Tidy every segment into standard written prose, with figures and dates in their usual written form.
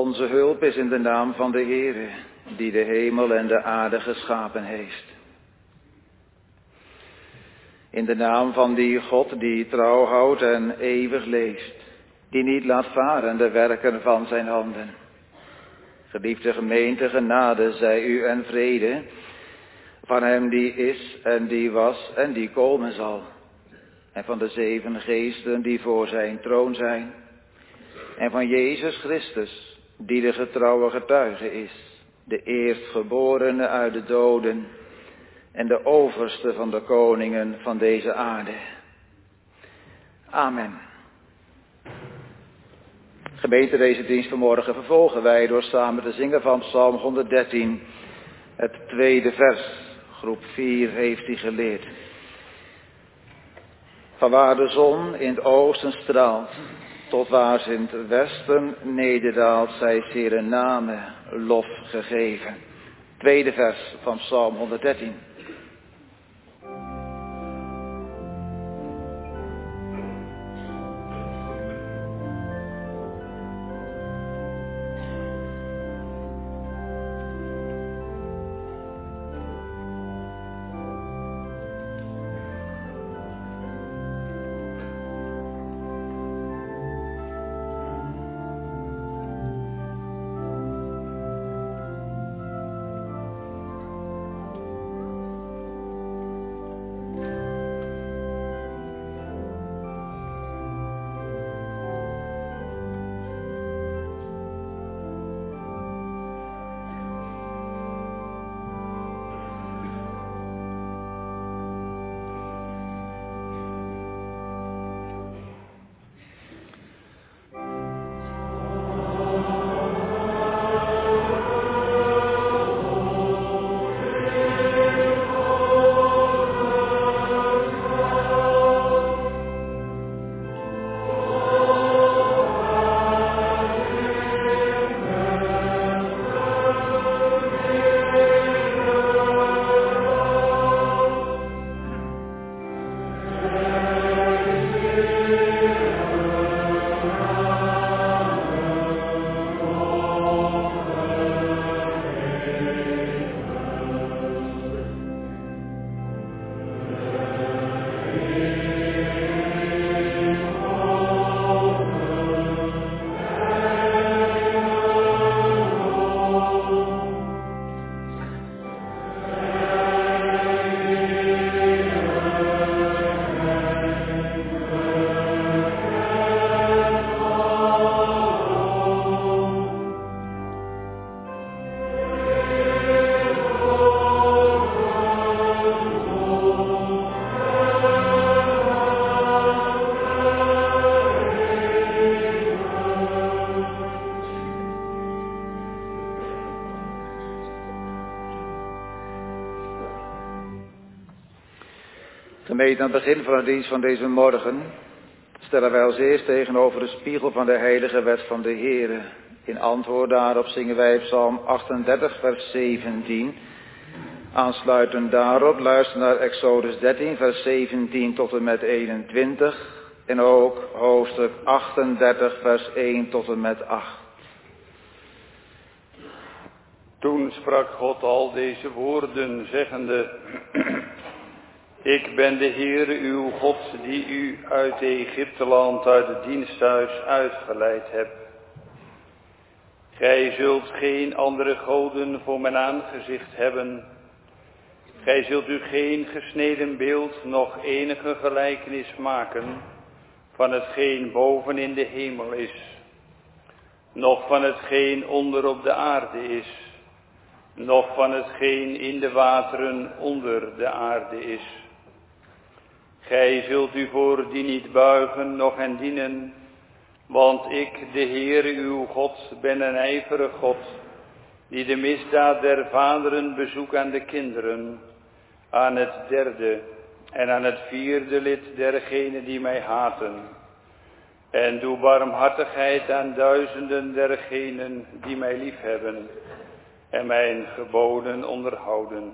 Onze hulp is in de naam van de Heere, die de hemel en de aarde geschapen heeft. In de naam van die God die trouw houdt en eeuwig leeft, die niet laat varen de werken van zijn handen. Geliefde gemeente, genade zij u en vrede, van hem die is en die was en die komen zal. En van de 7 geesten die voor zijn troon zijn. En van Jezus Christus, die de getrouwe getuige is, de eerstgeborene uit de doden en de overste van de koningen van deze aarde. Amen. Gemeente, deze dienst vanmorgen vervolgen wij door samen te zingen van Psalm 113, het 2e vers. Groep 4 heeft die geleerd. Vanwaar de zon in het oosten straalt, tot waar ze in het westen nederdaalt, zij zere namen lof gegeven. 2e vers van Psalm 113. Gemeente, aan het begin van de dienst van deze morgen stellen wij als eerst tegenover de spiegel van de heilige wet van de Heere. In antwoord daarop zingen wij Psalm 38 vers 17. Aansluitend daarop luisteren naar Exodus 13 vers 17 tot en met 21. En ook hoofdstuk 38 vers 1 tot en met 8. Toen sprak God al deze woorden, zeggende: Ik ben de Heere uw God, die u uit Egypteland, uit het diensthuis uitgeleid heb. Gij zult geen andere goden voor mijn aangezicht hebben. Gij zult u geen gesneden beeld, noch enige gelijkenis maken van hetgeen boven in de hemel is, noch van hetgeen onder op de aarde is, noch van hetgeen in de wateren onder de aarde is. Gij zult u voor die niet buigen, noch hen dienen, want ik, de Heere uw God, ben een ijverig God, die de misdaad der vaderen bezoekt aan de kinderen, aan het 3e en aan het 4e lid dergenen die mij haten. En doe barmhartigheid aan duizenden dergenen die mij liefhebben en mijn geboden onderhouden.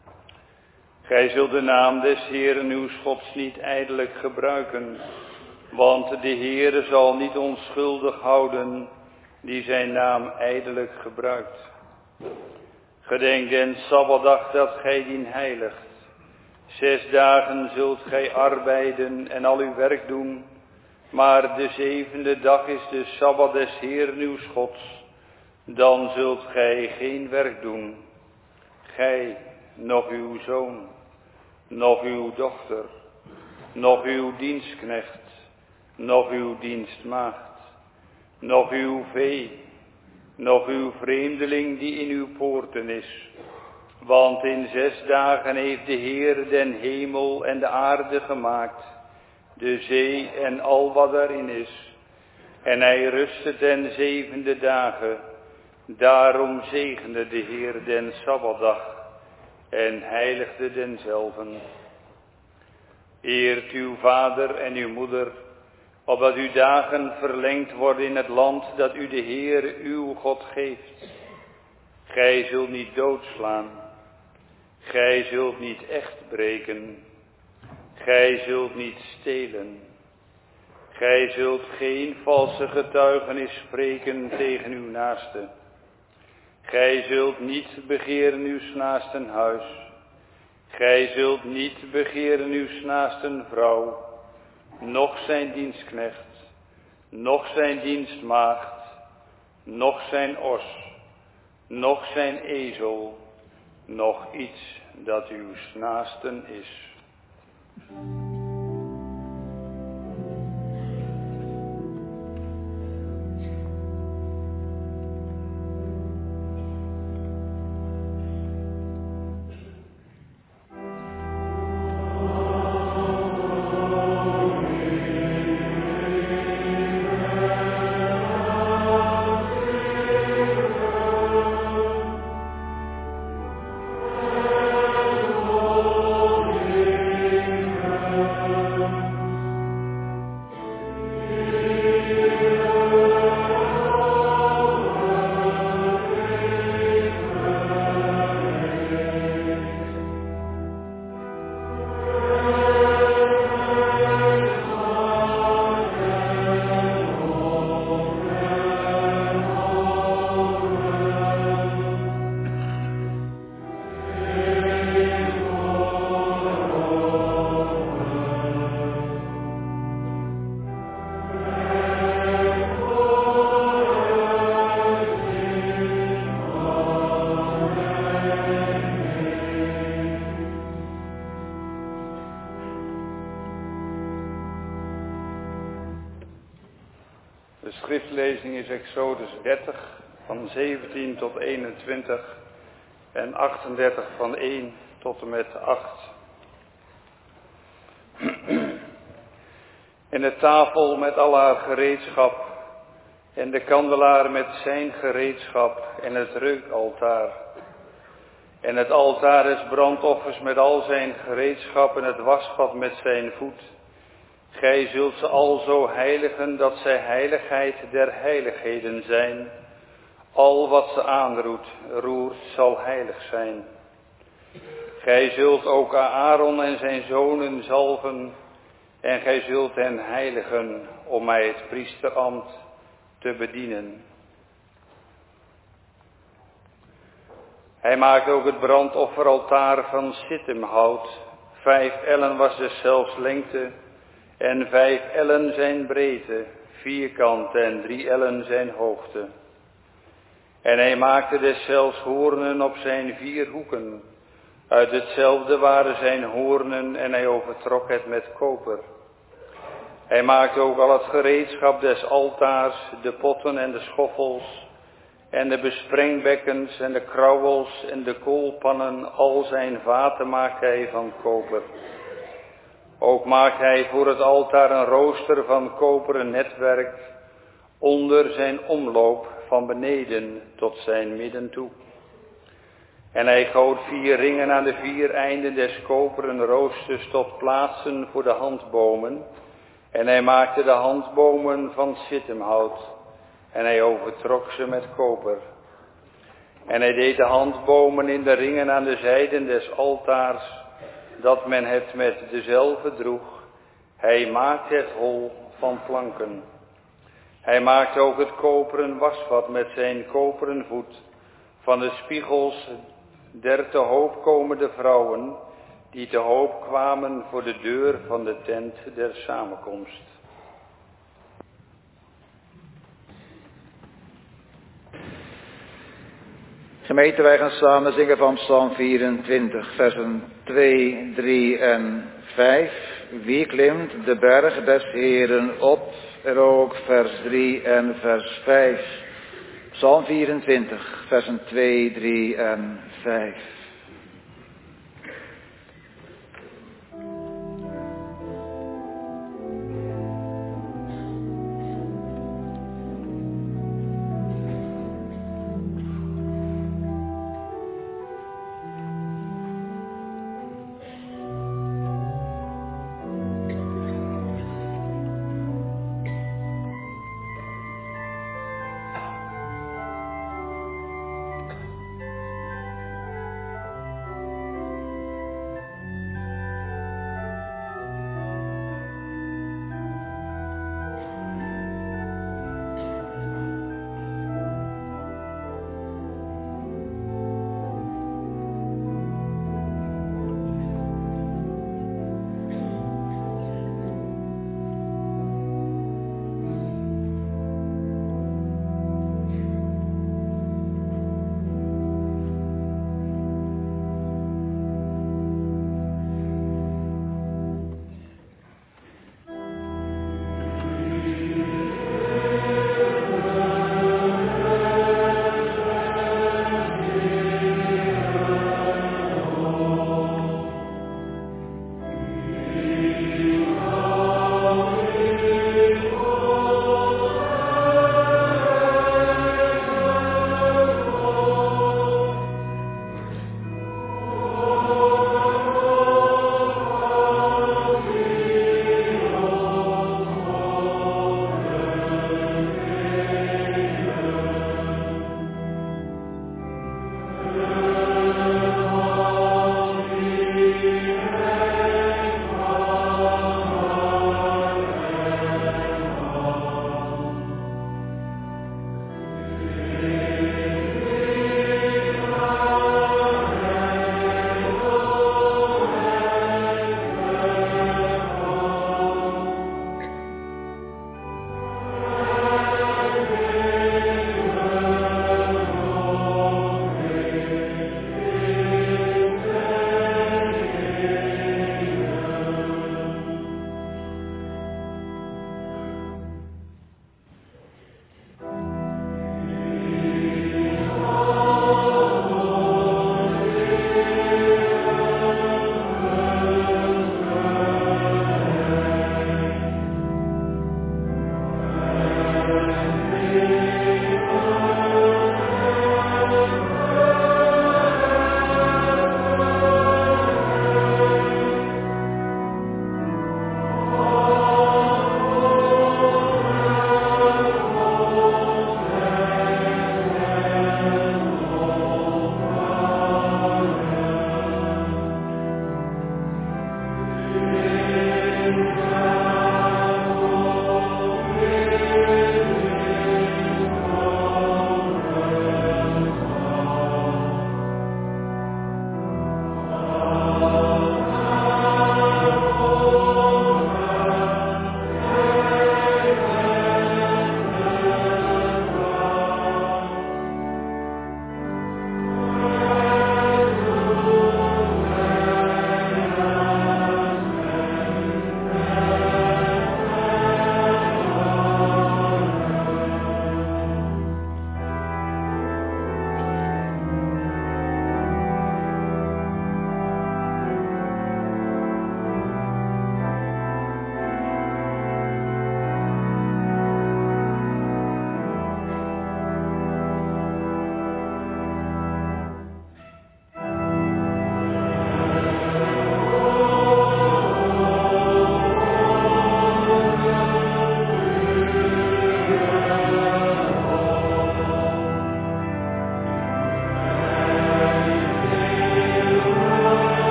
Gij zult de naam des Heeren uws Gods niet ijdelijk gebruiken, Want de Heere zal niet onschuldig houden die zijn naam ijdelijk gebruikt. Gedenk den Sabbatdag dat gij dien heiligt. 6 dagen zult gij arbeiden en al uw werk doen. Maar de 7e dag is de Sabbat des Heeren uw Gods. Dan zult gij geen werk doen. Gij, nog uw zoon, nog uw dochter, nog uw dienstknecht, nog uw dienstmaagd, nog uw vee, nog uw vreemdeling die in uw poorten is. Want in 6 dagen heeft de Heer den hemel en de aarde gemaakt, de zee en al wat daarin is. En hij rustte ten 7e dagen. Daarom zegende de Heer den Sabbatdag en heiligde denzelven. Eert uw vader en uw moeder, opdat uw dagen verlengd worden in het land dat u de Heer uw God geeft. Gij zult niet doodslaan. Gij zult niet echt breken. Gij zult niet stelen. Gij zult geen valse getuigenis spreken tegen uw naaste. Gij zult niet begeren uw naasten huis. Gij zult niet begeren uw naasten vrouw, noch zijn dienstknecht, noch zijn dienstmaagd, noch zijn os, noch zijn ezel, noch iets dat uw naasten is. De schriftlezing is Exodus 30 van 17 tot 21 en 38 van 1 tot en met 8. En de tafel met al haar gereedschap en de kandelaar met zijn gereedschap en het reukaltaar. En het altaar des brandoffers met al zijn gereedschap en het wasvat met zijn voet. Gij zult ze alzo heiligen dat zij heiligheid der heiligheden zijn. Al wat ze roert zal heilig zijn. Gij zult ook Aaron en zijn zonen zalven en gij zult hen heiligen om mij het priesterambt te bedienen. Hij maakt ook het brandofferaltaar van sittimhout. 5 ellen was deszelfs lengte en 5 ellen zijn breedte, vierkant en 3 ellen zijn hoogte. En hij maakte deszelfs hoornen op zijn 4 hoeken. Uit hetzelfde waren zijn hoornen en hij overtrok het met koper. Hij maakte ook al het gereedschap des altaars, de potten en de schoffels, en de besprengbekkens en de krauwels en de koolpannen, al zijn vaten maakt hij van koper. Ook maakt hij voor het altaar een rooster van koperen netwerk, onder zijn omloop van beneden tot zijn midden toe. En hij goot 4 ringen aan de 4 einden des koperen roosters tot plaatsen voor de handbomen. En hij maakte de handbomen van sittimhout. En hij overtrok ze met koper. En hij deed de handbomen in de ringen aan de zijden des altaars, dat men het met dezelfde droeg. Hij maakte het hol van flanken. Hij maakt ook het koperen wasvat met zijn koperen voet van de spiegels der te hoop komende vrouwen, die te hoop kwamen voor de deur van de tent der samenkomst. Gemeente, wij gaan samen zingen van Psalm 24, versen 2, 3 en 5. Wie klimt de berg des Heeren op? Er ook vers 3 en vers 5. Psalm 24, versen 2, 3 en 5.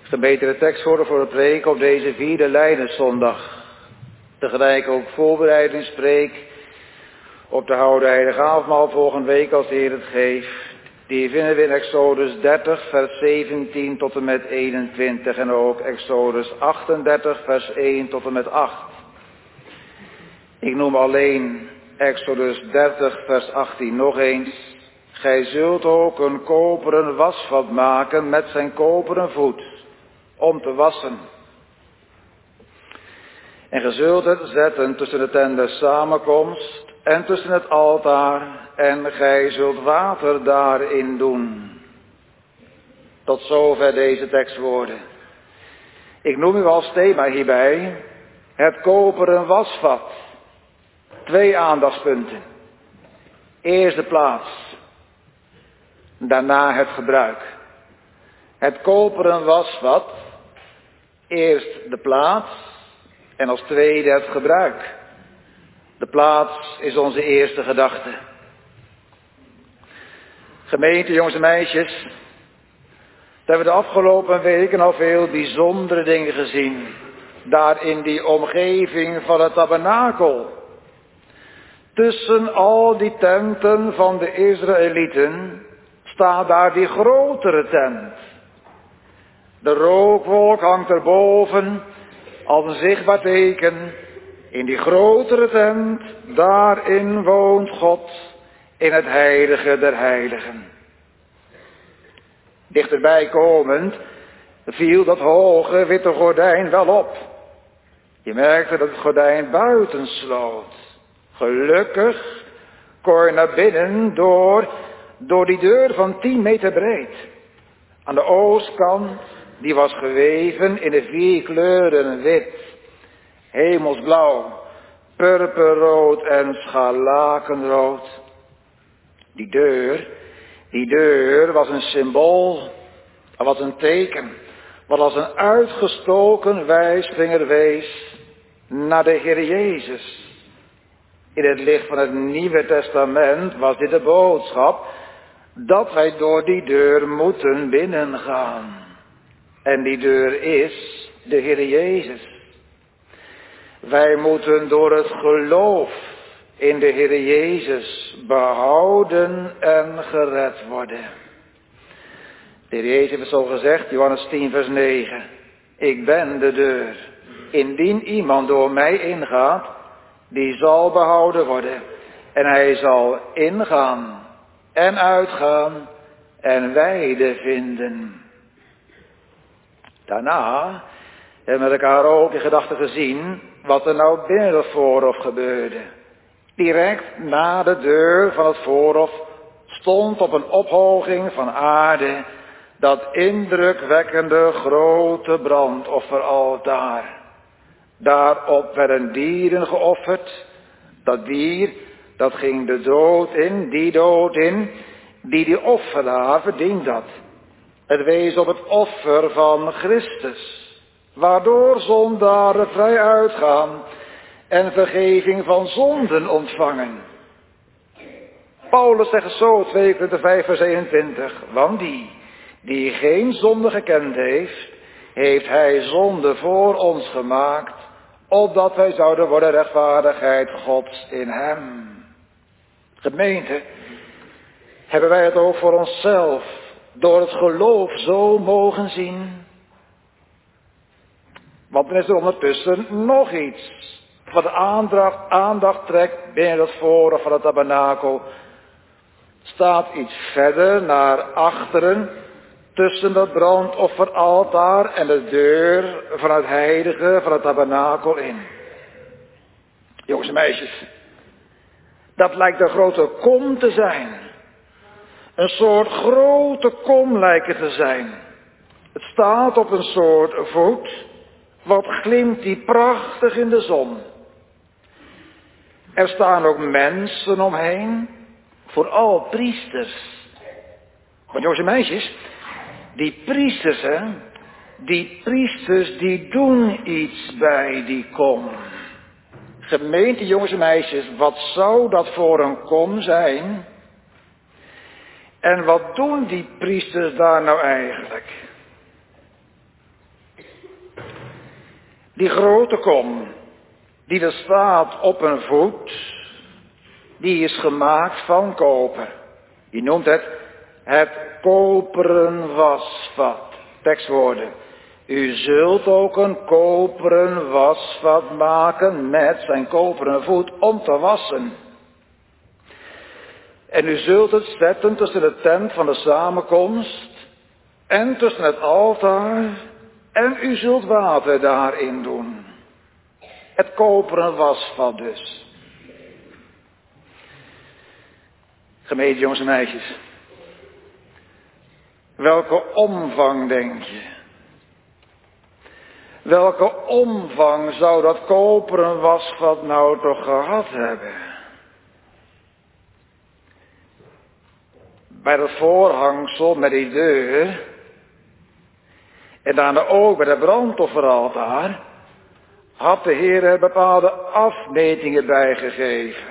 Gebeten tekst voor het preek op deze 4e Lijdenszondag. Tegelijk ook voorbereidingspreek op de Houden Heilige Avondmaal volgende week als de Heer het geeft. Die vinden we in Exodus 30 vers 17 tot en met 21 en ook Exodus 38 vers 1 tot en met 8. Ik noem alleen Exodus 30 vers 18 nog eens. Gij zult ook een koperen wasvat maken met zijn koperen voet, om te wassen. En gij zult het zetten tussen de tent der samenkomst en tussen het altaar, en gij zult water daarin doen. Tot zover deze tekstwoorden. Ik noem u als thema hierbij het koperen wasvat. 2 aandachtspunten. Eerst de plaats, daarna het gebruik. Het koperen wasvat, eerst de plaats en als tweede het gebruik. De plaats is onze eerste gedachte. Gemeente, jongens en meisjes, we hebben de afgelopen weken al veel bijzondere dingen gezien. Daar in die omgeving van het tabernakel. Tussen al die tenten van de Israëlieten staat daar die grotere tent. De rookwolk hangt erboven als een zichtbaar teken. In die grotere tent, daarin woont God in het heilige der heiligen. Dichterbij komend viel dat hoge witte gordijn wel op. Je merkte dat het gordijn buiten sloot. Gelukkig kon je naar binnen door die deur van 10 meter breed. Aan de oostkant, die was geweven in de 4 kleuren wit, hemelsblauw, purperrood en scharlakenrood. Die deur was een symbool, was een teken, wat als een uitgestoken wijsvinger wees naar de Heer Jezus. In het licht van het Nieuwe Testament was dit de boodschap dat wij door die deur moeten binnengaan. En die deur is de Heer Jezus. Wij moeten door het geloof in de Heer Jezus behouden en gered worden. De Heer Jezus heeft zo gezegd, Johannes 10 vers 9. Ik ben de deur. Indien iemand door mij ingaat, die zal behouden worden. En hij zal ingaan en uitgaan en weide vinden. Daarna hebben we elkaar ook in gedachten gezien wat er nou binnen het voorhof gebeurde. Direct na de deur van het voorhof stond op een ophoging van aarde dat indrukwekkende grote brandofferaltaar. Daarop werden dieren geofferd. Dat dier, dat ging de dood in, die offeraar verdient dat. Het wees op het offer van Christus, waardoor zondaren vrij uitgaan en vergeving van zonden ontvangen. Paulus zegt zo, 2 Korinther 5 vers 21, want die geen zonde gekend heeft hij zonde voor ons gemaakt, opdat wij zouden worden rechtvaardigheid Gods in hem. Gemeente, hebben wij het ook voor onszelf door het geloof zo mogen zien? Want dan is er ondertussen nog iets wat de aandacht trekt binnen het voorhof van het tabernakel. Staat iets verder naar achteren tussen dat brandofferaltaar en de deur van het heilige van het tabernakel in. Jongens en meisjes, dat lijkt een grote kom te zijn. Een soort grote kom lijkt het te zijn. Het staat op een soort voet, wat glimt die prachtig in de zon. Er staan ook mensen omheen, vooral priesters. Want jongens en meisjes, die priesters die doen iets bij die kom. Gemeente, jongens en meisjes, wat zou dat voor een kom zijn? En wat doen die priesters daar nou eigenlijk? Die grote kom, die er staat op een voet, die is gemaakt van koper. Je noemt het koperen wasvat. Tekstwoorden. U zult ook een koperen wasvat maken met zijn koperen voet om te wassen. En u zult het zetten tussen de tent van de samenkomst en tussen het altaar en u zult water daarin doen. Het koperen wasvat dus. Gemeente jongens en meisjes. Welke omvang denk je? Welke omvang zou dat koperen wasvat nou toch gehad hebben? Bij dat voorhangsel met die deur en daarna ook bij de brandofferaltaar had de Heer er bepaalde afmetingen bijgegeven.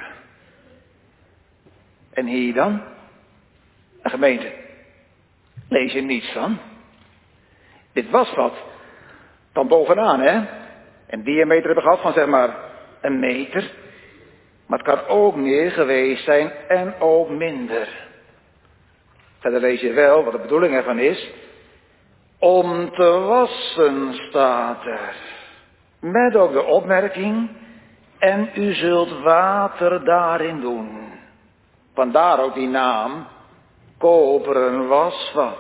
En hier dan? De gemeente. Lees je niets van? Dit wasvat. Dan bovenaan, hè? Een diameter hebben gehad van zeg maar 1 meter. Maar het kan ook meer geweest zijn en ook minder. Verder lees je wel wat de bedoeling ervan is. Om te wassen staat er. Met ook de opmerking. En u zult water daarin doen. Vandaar ook die naam. Koperen wasvat.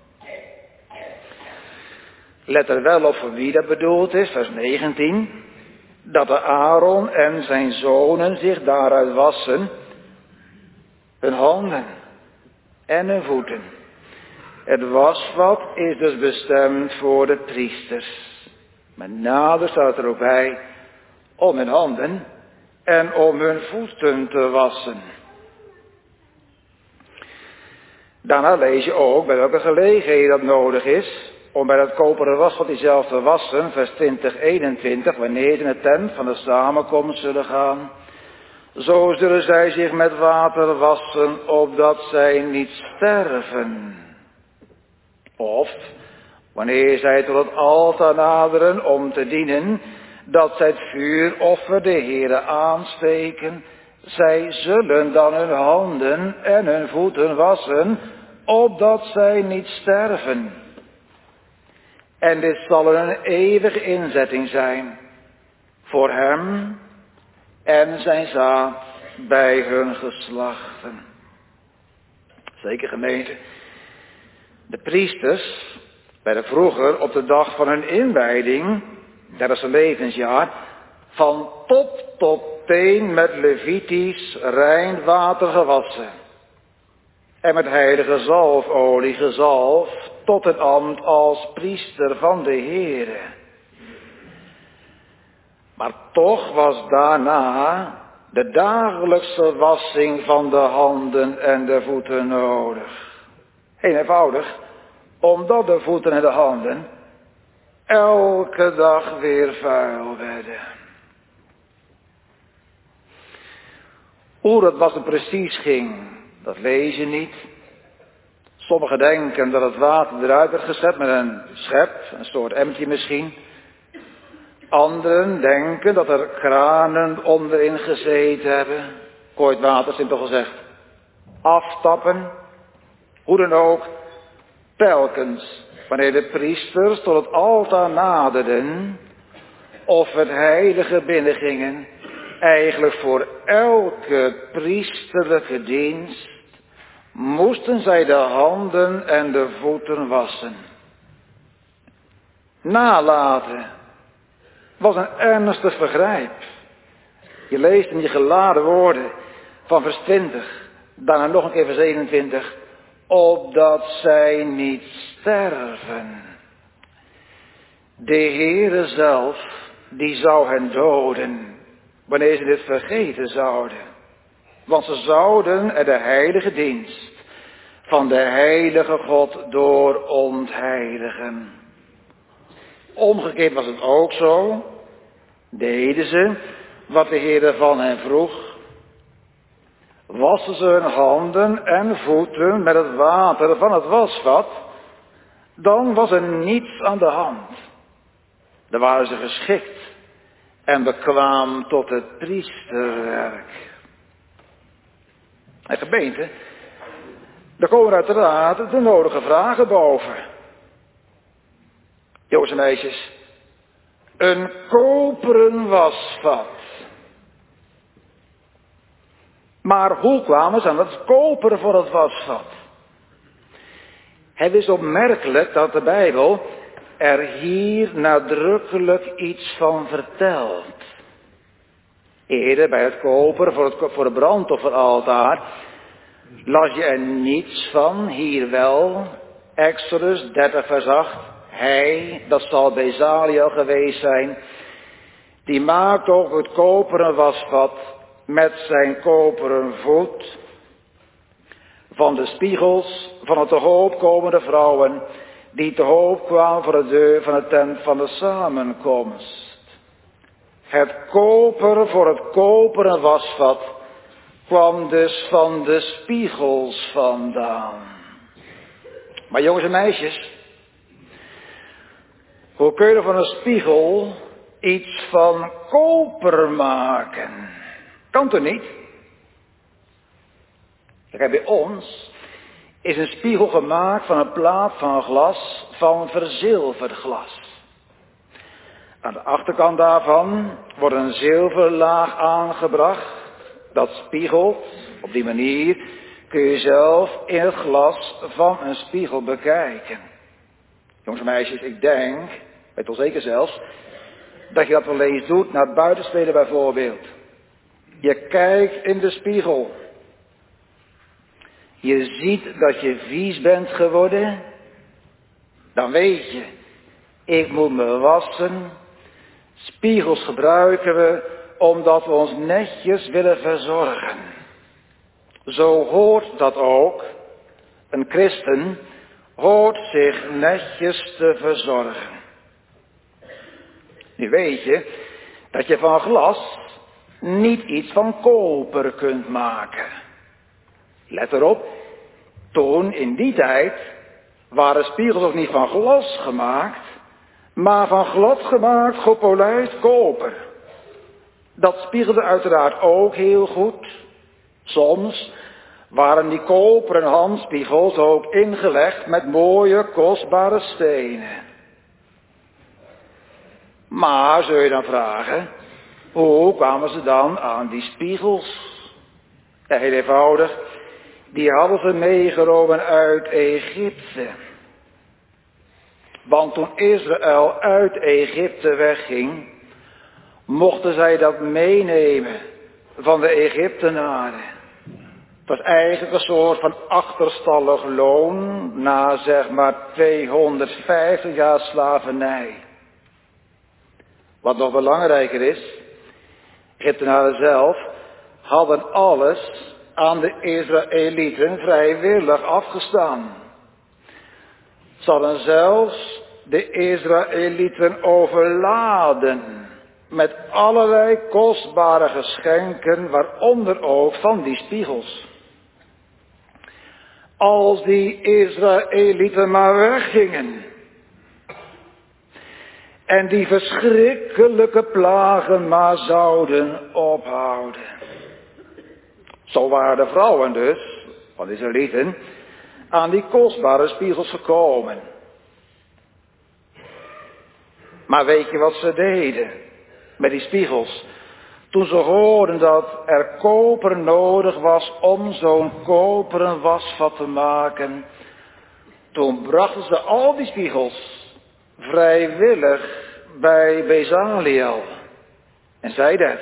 Let er wel op voor wie dat bedoeld is, vers 19. Dat de Aaron en zijn zonen zich daaruit wassen. Hun handen en hun voeten. Het wasvat is dus bestemd voor de priesters. Maar nader staat er ook bij om hun handen en om hun voeten te wassen. Daarna lees je ook bij welke gelegenheden dat nodig is om bij dat koperen wasvat diezelfde te wassen, vers 20, 21, wanneer ze in de tent van de samenkomst zullen gaan. Zo zullen zij zich met water wassen, opdat zij niet sterven. Of, wanneer zij tot het altaar naderen om te dienen, dat zij het vuuroffer de Heere aansteken. Zij zullen dan hun handen en hun voeten wassen, opdat zij niet sterven. En dit zal een eeuwige inzetting zijn voor hem en zijn zaad bij hun geslachten. Zeker gemeente. De priesters werden vroeger op de dag van hun inwijding, dat is een levensjaar, van top tot teen met Levitisch rein water gewassen. En met heilige zalfolie gezalfd tot het ambt als priester van de Heere. Maar toch was daarna de dagelijkse wassing van de handen en de voeten nodig. Heel eenvoudig, omdat de voeten en de handen elke dag weer vuil werden. Hoe dat wassen precies ging, dat lees je niet. Sommigen denken dat het water eruit werd gezet met een schep, een soort emmertje misschien. Anderen denken dat er kranen onderin gezeten hebben. Kooit water, is toch gezegd. Aftappen. Hoe dan ook, telkens wanneer de priesters tot het altaar naderden, of het heilige binnengingen, eigenlijk voor elke priesterlijke dienst, moesten zij de handen en de voeten wassen. Nalaten was een ernstig vergrijp. Je leest in die geladen woorden van vers 20, daarna nog een keer vers 21, opdat zij niet sterven. De Heere zelf, die zou hen doden, wanneer ze dit vergeten zouden. Want ze zouden er de heilige dienst van de heilige God door ontheiligen. Omgekeerd was het ook zo. Deden ze wat de Heer van hen vroeg. Wassen ze hun handen en voeten met het water van het wasvat. Dan was er niets aan de hand. Dan waren ze geschikt en bekwaam tot het priesterwerk. En gemeente, daar komen uiteraard de nodige vragen boven. Jongens en meisjes, een koperen wasvat. Maar hoe kwamen ze aan het koper voor het wasvat? Het is opmerkelijk dat de Bijbel er hier nadrukkelijk iets van vertelt. Eerder bij het koper voor het brandofferaltaar las je er niets van, hier wel. Exodus 30 vers 8. Hij, dat zal Bezaliel geweest zijn, die maakt ook het koperen wasvat met zijn koperen voet van de spiegels van het te hoop komende vrouwen, die te hoop kwamen voor de deur van de tent van de samenkomst. Het koper voor het koperen wasvat kwam dus van de spiegels vandaan. Maar jongens en meisjes, hoe kun je van een spiegel iets van koper maken? Kan toch niet? Kijk, bij ons is een spiegel gemaakt van een plaat van glas, van verzilverd glas. Aan de achterkant daarvan wordt een zilverlaag aangebracht. Dat spiegelt. Op die manier kun je zelf in het glas van een spiegel bekijken. Jongens en meisjes, ik denk, weet wel zeker zelfs, dat je dat wel eens doet naar het buitenspelen bijvoorbeeld. Je kijkt in de spiegel. Je ziet dat je vies bent geworden. Dan weet je, ik moet me wassen. Spiegels gebruiken we omdat we ons netjes willen verzorgen. Zo hoort dat ook. Een christen hoort zich netjes te verzorgen. Nu weet je dat je van glas niet iets van koper kunt maken. Let erop, toen in die tijd waren spiegels ook niet van glas gemaakt, maar van glad gemaakt gepolijst koper. Dat spiegelde uiteraard ook heel goed. Soms waren die koperen handspiegels ook ingelegd met mooie kostbare stenen. Maar zul je dan vragen, hoe kwamen ze dan aan die spiegels? Ja, heel eenvoudig, die hadden ze meegenomen uit Egypte. Want toen Israël uit Egypte wegging, mochten zij dat meenemen van de Egyptenaren. Het was eigenlijk een soort van achterstallig loon na zeg maar 250 jaar slavernij. Wat nog belangrijker is, Egyptenaren zelf hadden alles aan de Israëlieten vrijwillig afgestaan. Ze hadden zelfs de Israëlieten overladen met allerlei kostbare geschenken, waaronder ook van die spiegels. Als die Israëlieten maar weggingen en die verschrikkelijke plagen maar zouden ophouden. Zo waren de vrouwen dus, van de Israëlieten, aan die kostbare spiegels gekomen. Maar weet je wat ze deden met die spiegels? Toen ze hoorden dat er koper nodig was om zo'n koperen wasvat te maken, toen brachten ze al die spiegels vrijwillig bij Bezaliel. En zeiden,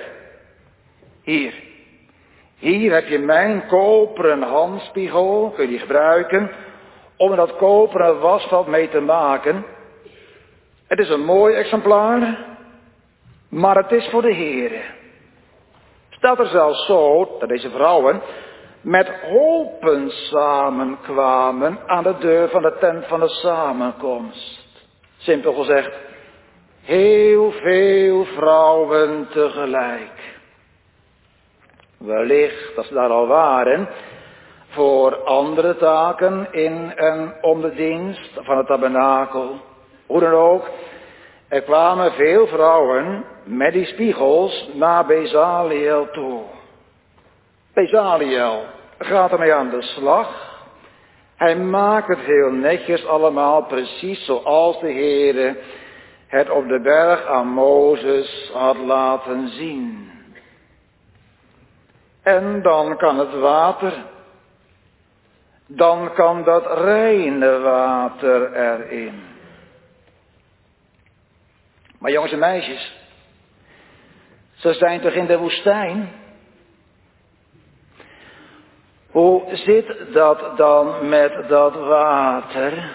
hier heb je mijn koperen handspiegel, kun je die gebruiken om dat koperen wasvat mee te maken. Het is een mooi exemplaar, maar het is voor de Heere. Staat er zelfs zo dat deze vrouwen met hopen samenkwamen aan de deur van de tent van de samenkomst. Simpel gezegd, heel veel vrouwen tegelijk. Wellicht dat ze daar al waren voor andere taken in en om de dienst van het tabernakel. Hoe dan ook, Er kwamen veel vrouwen met die spiegels naar Bezaliel toe. Bezaliel gaat ermee aan de slag. Hij maakt het heel netjes allemaal, precies zoals de Heere het op de berg aan Mozes had laten zien. En dan kan het water, dan kan dat reine water erin. Maar jongens en meisjes, ze zijn toch in de woestijn? Hoe zit dat dan met dat water?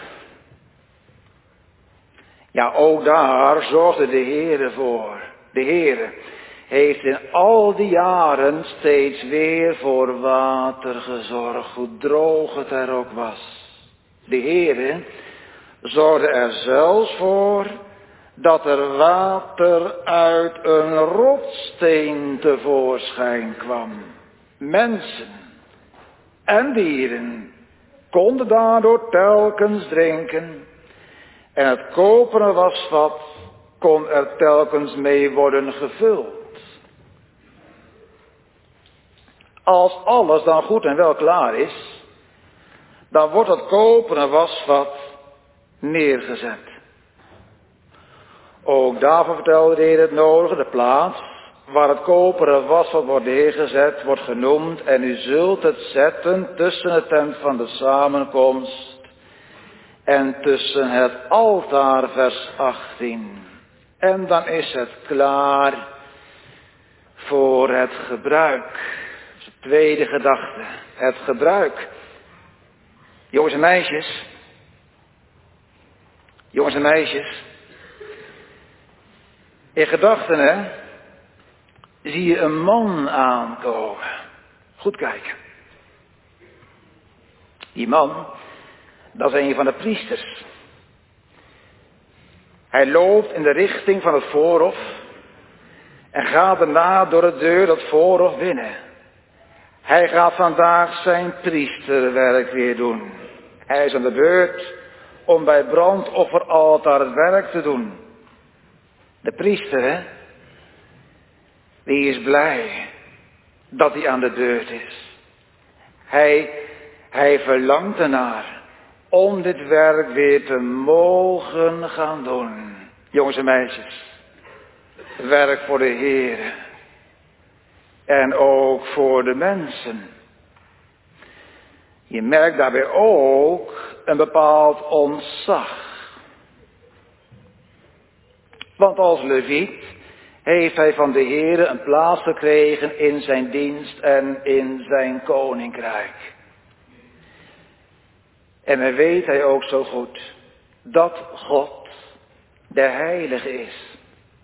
Ja, ook daar zorgde de Heere voor. De Heere heeft in al die jaren steeds weer voor water gezorgd, hoe droog het er ook was. De Heere zorgde er zelfs voor dat er water uit een rotssteen tevoorschijn kwam. Mensen en dieren konden daardoor telkens drinken en het koperen wasvat kon er telkens mee worden gevuld. Als alles dan goed en wel klaar is, dan wordt het koperen wasvat neergezet. Ook daarvoor vertelde de Heer het nodige. De plaats waar het koperen wasvat wordt neergezet wordt genoemd. En u zult het zetten tussen de tent van de samenkomst en tussen het altaar, vers 18. En dan is het klaar voor het gebruik. Dat is de tweede gedachte. Het gebruik. Jongens en meisjes. Jongens en meisjes. In gedachten, hè, zie je een man aankomen. Goed kijken. Die man, dat is een van de priesters. Hij loopt in de richting van het voorhof en gaat daarna door de deur dat voorhof binnen. Hij gaat vandaag zijn priesterwerk weer doen. Hij is aan de beurt om bij brandofferaltaar het werk te doen. De priester, hè, die is blij dat hij aan de beurt is. Hij verlangt ernaar om dit werk weer te mogen gaan doen. Jongens en meisjes, werk voor de Heer en ook voor de mensen. Je merkt daarbij ook een bepaald ontzag. Want als leviet heeft hij van de Heere een plaats gekregen in zijn dienst en in zijn koninkrijk. En dan weet hij ook zo goed dat God de Heilige is.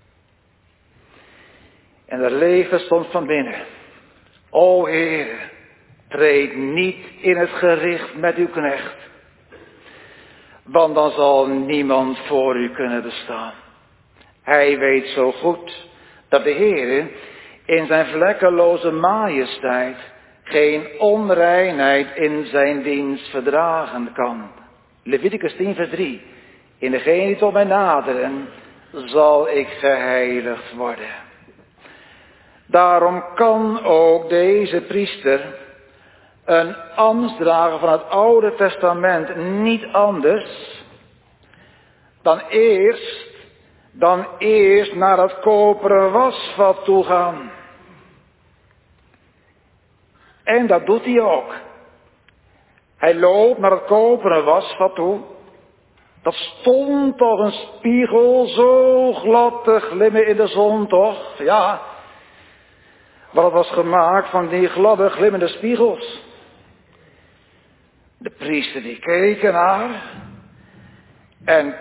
En er leefde soms van binnen: O Heere, treed niet in het gericht met uw knecht, want dan zal niemand voor u kunnen bestaan. Hij weet zo goed dat de Heere in zijn vlekkeloze majesteit geen onreinheid in zijn dienst verdragen kan. Leviticus 10 vers 3. In degene die tot mij naderen, zal ik geheiligd worden. Daarom kan ook deze priester, een ambtsdrager van het Oude Testament, niet anders dan eerst naar het koperen wasvat toe gaan. En dat doet hij ook. Hij loopt naar het koperen wasvat toe. Dat stond als een spiegel zo glad te glimmen in de zon, toch? Ja, want het was gemaakt van die gladde glimmende spiegels. De priester die keek ernaar. En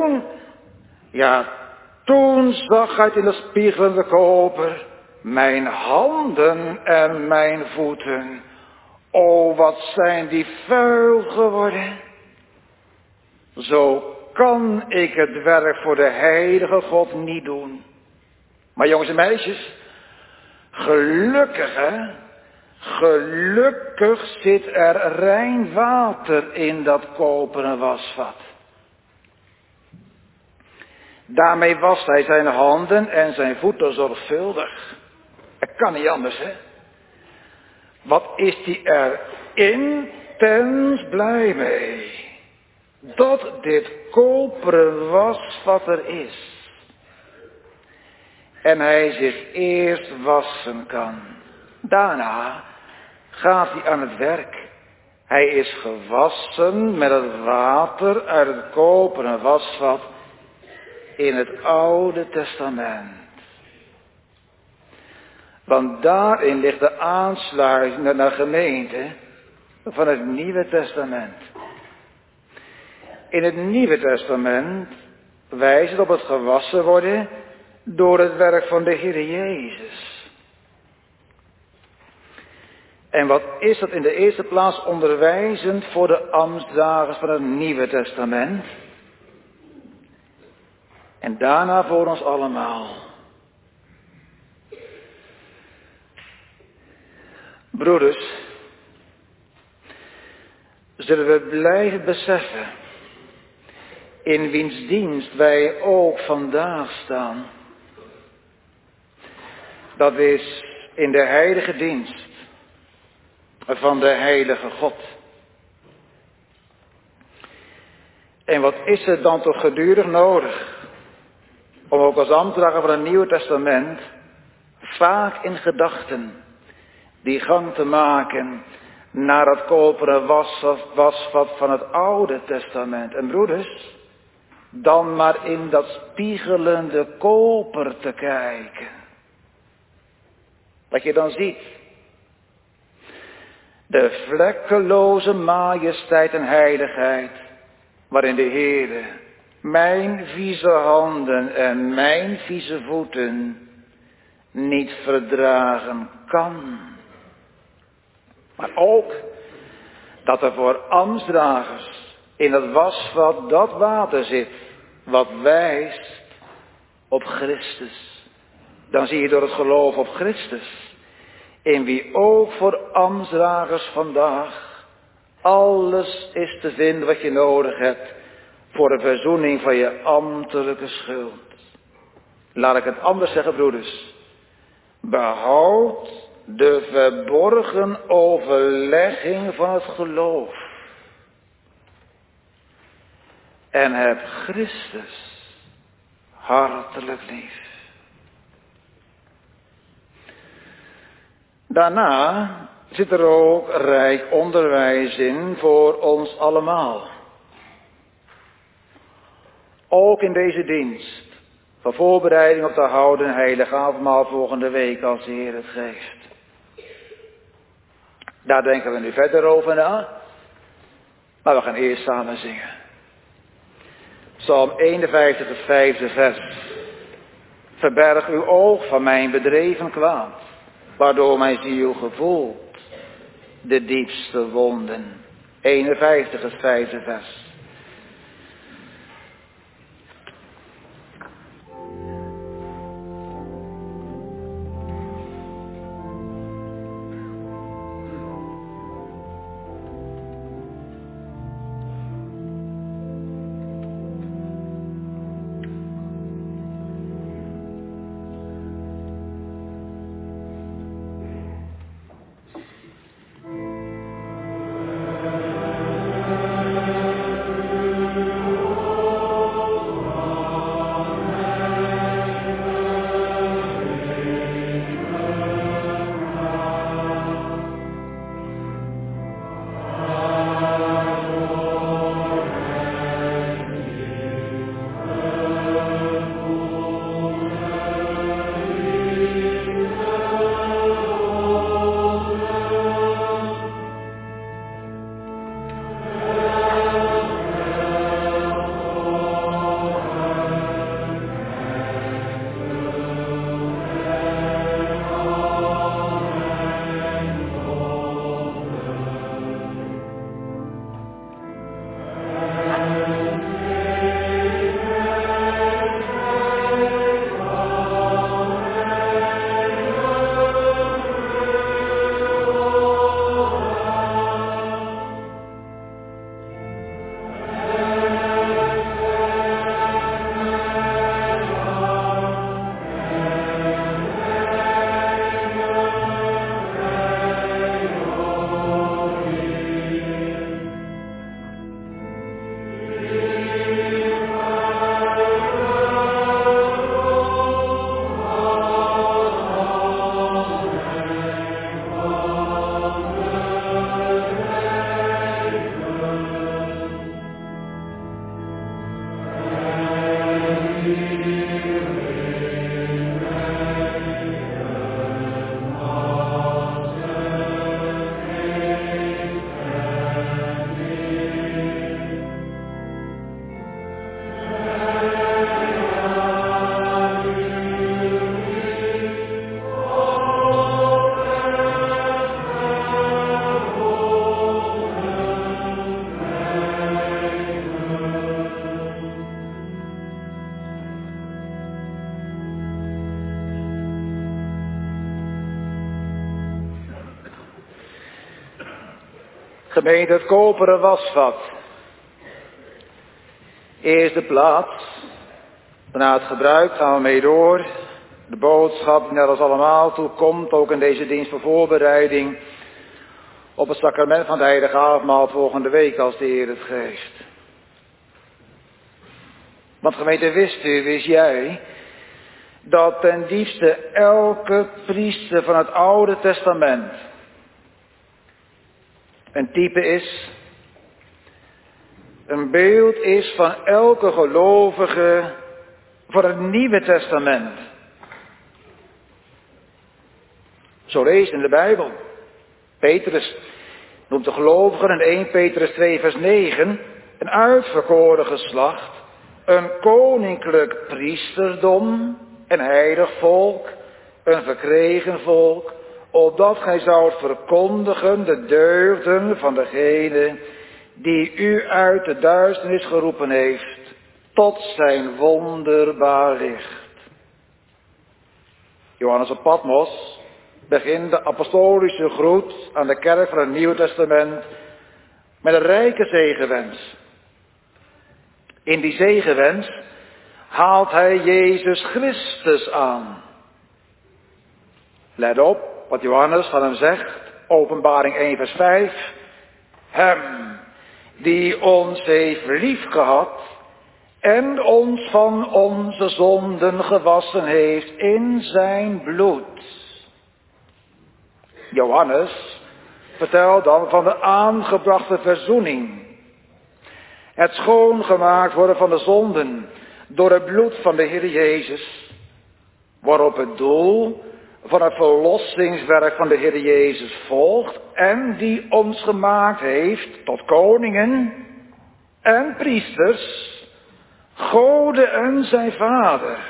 toen zag hij in de spiegelende koper mijn handen en mijn voeten. O, wat zijn die vuil geworden. Zo kan ik het werk voor de heilige God niet doen. Maar jongens en meisjes, gelukkig hè, gelukkig zit er rein water in dat koperen wasvat. Daarmee wast hij zijn handen en zijn voeten zorgvuldig. Het kan niet anders, hè? Wat is hij er intens blij mee. Dat dit koperen was wat er is. En hij zich eerst wassen kan. Daarna gaat hij aan het werk. Hij is gewassen met het water uit het koperen wasvat in het Oude Testament. Want daarin ligt de aansluiting naar de gemeente van het Nieuwe Testament. In het Nieuwe Testament wijst het op het gewassen worden door het werk van de Heer Jezus. En wat is dat in de eerste plaats onderwijzend voor de ambtsdragers van het Nieuwe Testament? En daarna voor ons allemaal. Broeders, zullen we blijven beseffen in wiens dienst wij ook vandaag staan. Dat is in de heilige dienst van de heilige God. En wat is er dan toch gedurig nodig om ook als ambtsdrager van het Nieuwe Testament vaak in gedachten die gang te maken naar het koperen wasvat van het Oude Testament. En broeders, dan maar in dat spiegelende koper te kijken. Wat je dan ziet. De vlekkeloze majesteit en heiligheid waarin de Heere mijn vieze handen en mijn vieze voeten niet verdragen kan. Maar ook dat er voor ambtsdragers in het wasvat dat water zit wat wijst op Christus. Dan zie je door het geloof op Christus, in wie ook voor ambtsdragers vandaag alles is te vinden wat je nodig hebt voor de verzoening van je ambtelijke schuld. Laat ik het anders zeggen, broeders. Behoud de verborgen overlegging van het geloof. En heb Christus hartelijk lief. Daarna zit er ook rijk onderwijs in voor ons allemaal. Ook in deze dienst. Van voorbereiding op te houden heilige avondmaal volgende week als de Heer het geeft. Daar denken we nu verder over na. Maar we gaan eerst samen zingen. Psalm 51, het 5e vers. Verberg uw oog van mijn bedreven kwaad, waardoor mijn ziel gevoelt de diepste wonden. 51, het 5e vers. Gemeente, het koperen wasvat. Eerste plaats. Na het gebruik gaan we mee door. De boodschap die naar ons allemaal toe komt, ook in deze dienst voor voorbereiding op het sacrament van de heilige avondmaal volgende week als de Heer het geeft. Want gemeente, wist jij, dat ten diepste elke priester van het Oude Testament een type is, een beeld is van elke gelovige voor het Nieuwe Testament. Zo leest in de Bijbel. Petrus noemt de gelovigen in 1 Petrus 2 vers 9 een uitverkoren geslacht, een koninklijk priesterdom, een heilig volk, een verkregen volk, opdat gij zoudt verkondigen de deugden van degene die u uit de duisternis geroepen heeft, tot zijn wonderbaar licht. Johannes op Patmos begint de apostolische groet aan de kerk van het Nieuwe Testament met een rijke zegenwens. In die zegenwens haalt hij Jezus Christus aan. Let op wat Johannes van hem zegt, Openbaring 1 vers 5. Hem die ons heeft liefgehad en ons van onze zonden gewassen heeft in zijn bloed. Johannes vertelt dan van de aangebrachte verzoening. Het schoongemaakt worden van de zonden door het bloed van de Heer Jezus, waarop het doel van het verlossingswerk van de Heer Jezus volgt en die ons gemaakt heeft tot koningen en priesters, Gode en zijn Vader.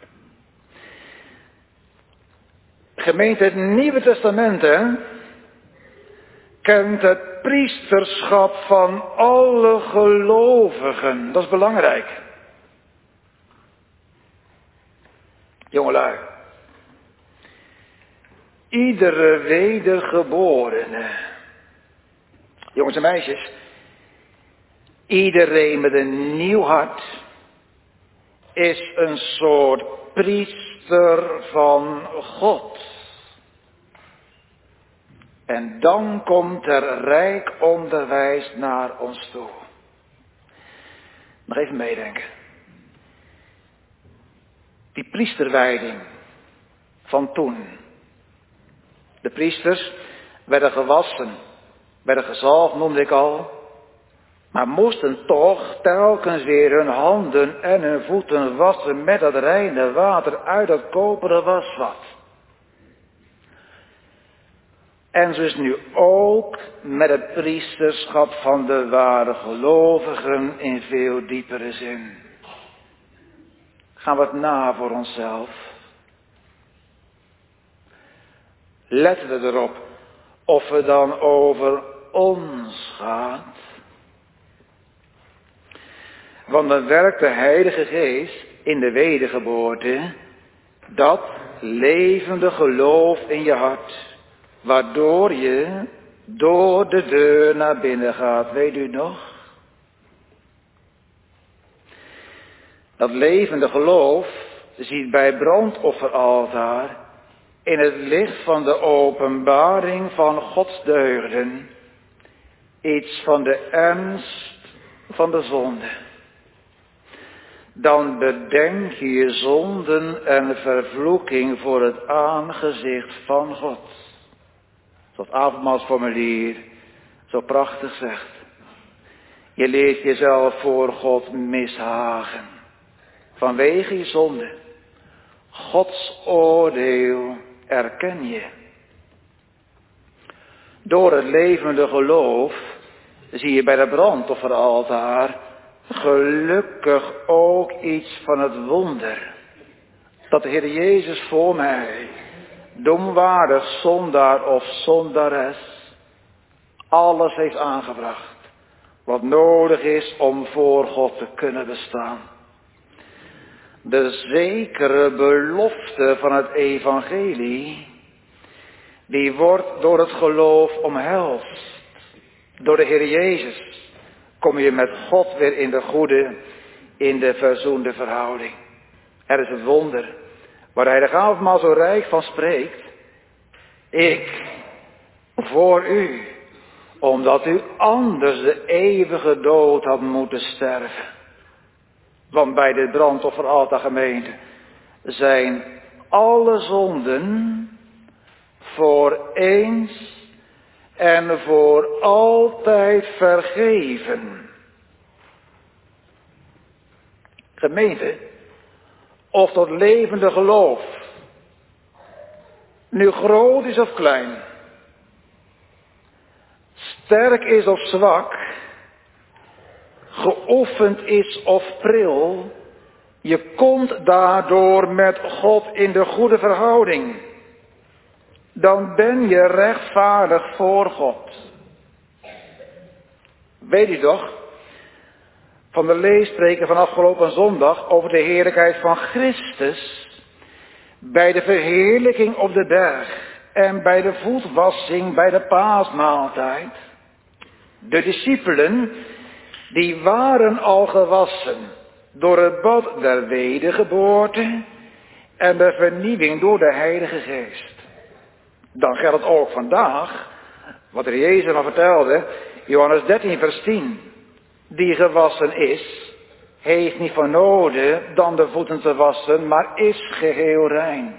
Gemeente, het Nieuwe Testament kent het priesterschap van alle gelovigen. Dat is belangrijk. Jongelui. Iedere wedergeborene. Jongens en meisjes. Iedereen met een nieuw hart is een soort priester van God. En dan komt er rijk onderwijs naar ons toe. Nog even meedenken. Die priesterwijding van toen. De priesters werden gewassen, werden gezalfd, noemde ik al. Maar moesten toch telkens weer hun handen en hun voeten wassen met dat reine water uit dat koperen wasvat. En zo is nu ook met het priesterschap van de ware gelovigen in veel diepere zin. Gaan we het na voor onszelf. Letten we erop of het dan over ons gaat. Want dan werkt de Heilige Geest in de wedergeboorte dat levende geloof in je hart, waardoor je door de deur naar binnen gaat. Weet u nog? Dat levende geloof ziet bij brandofferaltaar in het licht van de openbaring van Gods deugden iets van de ernst van de zonde. Dan bedenk je je zonden en vervloeking voor het aangezicht van God. Zoals het avondmaalsformulier zo prachtig zegt. Je leert jezelf voor God mishagen. Vanwege je zonde. Gods oordeel erken je. Door het levende geloof zie je bij de brandofferaltaar gelukkig ook iets van het wonder. Dat de Heer Jezus voor mij, domwaardig zondaar of zondares, alles heeft aangebracht. Wat nodig is om voor God te kunnen bestaan. De zekere belofte van het evangelie, die wordt door het geloof omhelst. Door de Heer Jezus kom je met God weer in de goede, in de verzoende verhouding. Er is een wonder waar hij de avondmaal zo rijk van spreekt. Ik voor u, omdat u anders de eeuwige dood had moeten sterven. Want bij dit brandofferaltaar gemeente zijn alle zonden voor eens en voor altijd vergeven. Gemeente, of dat levende geloof nu groot is of klein, sterk is of zwak, geoefend is of pril, je komt daardoor met God in de goede verhouding. Dan ben je rechtvaardig voor God. Weet u toch, van de leespreken van afgelopen zondag over de heerlijkheid van Christus, bij de verheerlijking op de berg en bij de voetwassing bij de paasmaaltijd. De discipelen, die waren al gewassen door het bad der wedergeboorte en de vernieuwing door de Heilige Geest. Dan geldt het ook vandaag, wat de Jezus al vertelde, Johannes 13 vers 10. Die gewassen is, heeft niet van nodig dan de voeten te wassen, maar is geheel rein.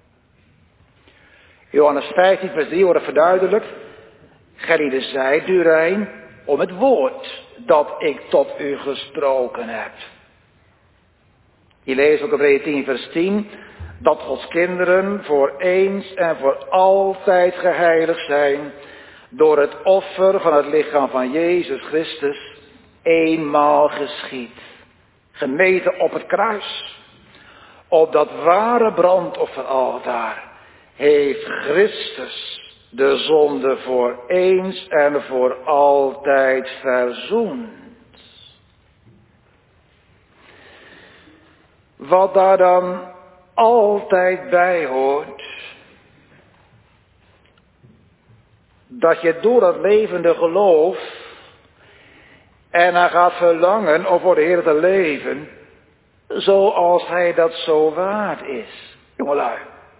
Johannes 15 vers 3 wordt verduidelijkt. Gij zijt u rein om het woord dat ik tot u gesproken heb. Je leest ook in 10 vers 10 dat Gods kinderen voor eens en voor altijd geheiligd zijn door het offer van het lichaam van Jezus Christus eenmaal geschied. Gemeten op het kruis. Op dat ware brandofferaltaar heeft Christus de zonde voor eens en voor altijd verzoend. Wat daar dan altijd bij hoort, dat je door dat levende geloof en hij gaat verlangen om voor de Heer te leven, zoals hij dat zo waard is. Jongelui,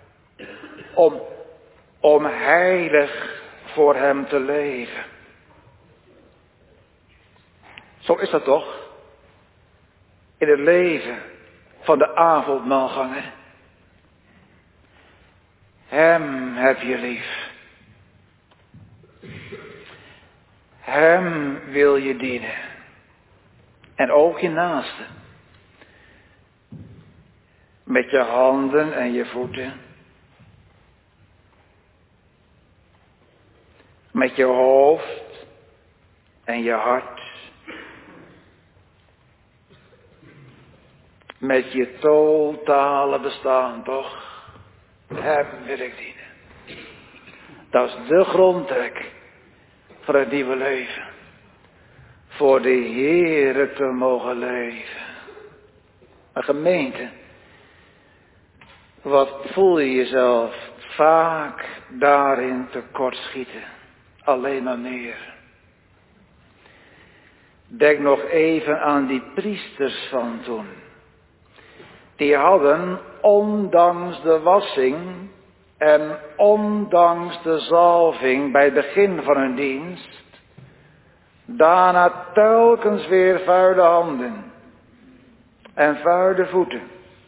om heilig voor hem te leven. Zo is dat toch? In het leven van de avondmaalganger. Hem heb je lief. Hem wil je dienen. En ook je naaste. Met je handen en je voeten. Met je hoofd en je hart. Met je totale bestaan toch. Hem wil ik dienen. Dat is de grondtrek voor het nieuwe leven. Voor de Heere te mogen leven. Maar gemeente, wat voel je jezelf vaak daarin tekortschieten? Alleen maar meer. Denk nog even aan die priesters van toen. Die hadden, ondanks de wassing en ondanks de zalving bij het begin van hun dienst, daarna telkens weer vuile handen en vuile voeten.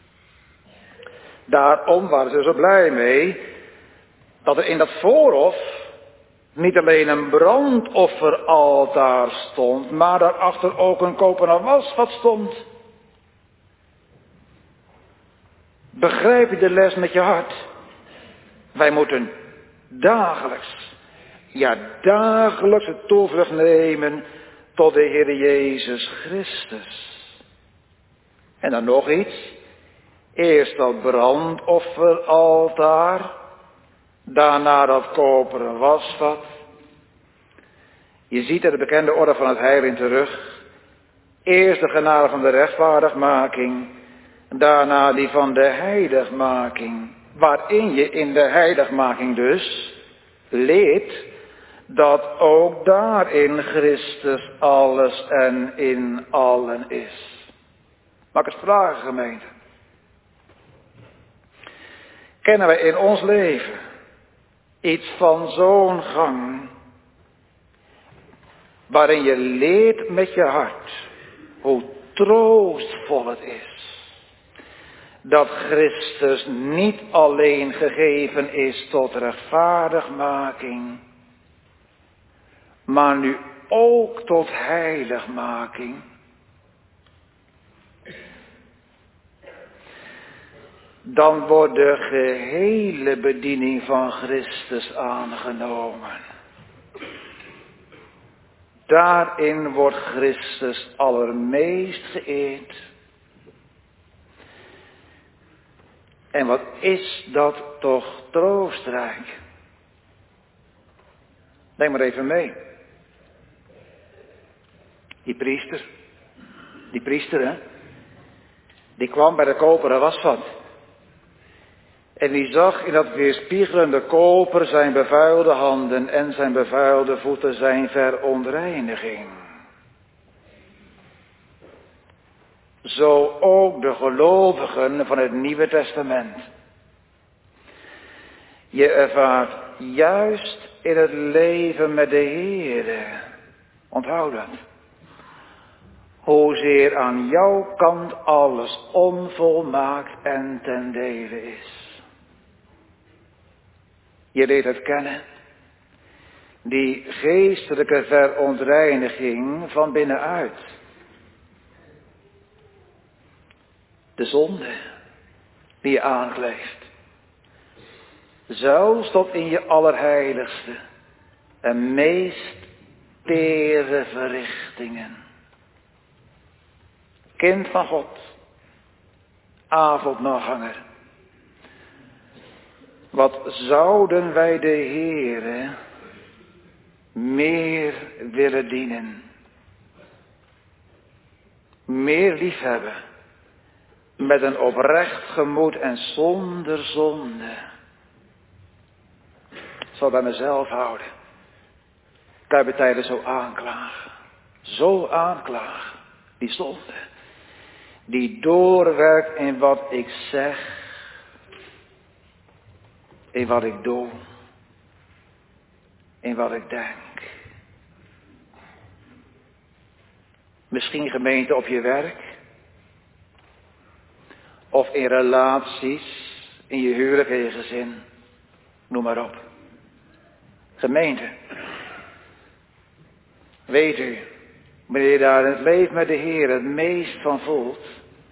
Daarom waren ze zo blij mee dat er in dat voorhof niet alleen een brandofferaltaar stond, maar daarachter ook een koperen wasvat stond. Begrijp je de les met je hart? Wij moeten dagelijks de toevlucht nemen tot de Heer Jezus Christus. En dan nog iets. Eerst dat brandofferaltaar, daarna dat koperen wasvat. Je ziet er de bekende orde van het heil in terug. Eerst de genade van de rechtvaardigmaking, daarna die van de heiligmaking. Waarin je in de heiligmaking dus leert dat ook daarin Christus alles en in allen is. Mag ik het vragen, gemeente? Kennen wij in ons leven iets van zo'n gang, waarin je leert met je hart hoe troostvol het is, dat Christus niet alleen gegeven is tot rechtvaardigmaking, maar nu ook tot heiligmaking. Dan wordt de gehele bediening van Christus aangenomen. Daarin wordt Christus allermeest geëerd. En wat is dat toch troostrijk? Denk maar even mee. Die priester hè, die kwam bij de koperen wasvat. En die zag in dat weerspiegelende koper zijn bevuilde handen en zijn bevuilde voeten, zijn verontreiniging. Zo ook de gelovigen van het Nieuwe Testament. Je ervaart juist in het leven met de Heere, onthoud dat, hoezeer aan jouw kant alles onvolmaakt en ten dele is. Je leert het kennen, die geestelijke verontreiniging van binnenuit. De zonde die je aankleeft. Zelfs tot in je allerheiligste en meest tere verrichtingen. Kind van God, avondnachtganger. Wat zouden wij de Heere meer willen dienen. Meer liefhebben. Met een oprecht gemoed en zonder zonde. Ik zal bij mezelf houden. Kan je bij tijden zo aanklagen. Zo aanklagen. Die zonde. Die doorwerkt in wat ik zeg. In wat ik doe. In wat ik denk. Misschien gemeente op je werk. Of in relaties. In je huwelijk en je gezin. Noem maar op. Gemeente. Weet u. Wanneer je daar in het leven met de Heer het meest van voelt.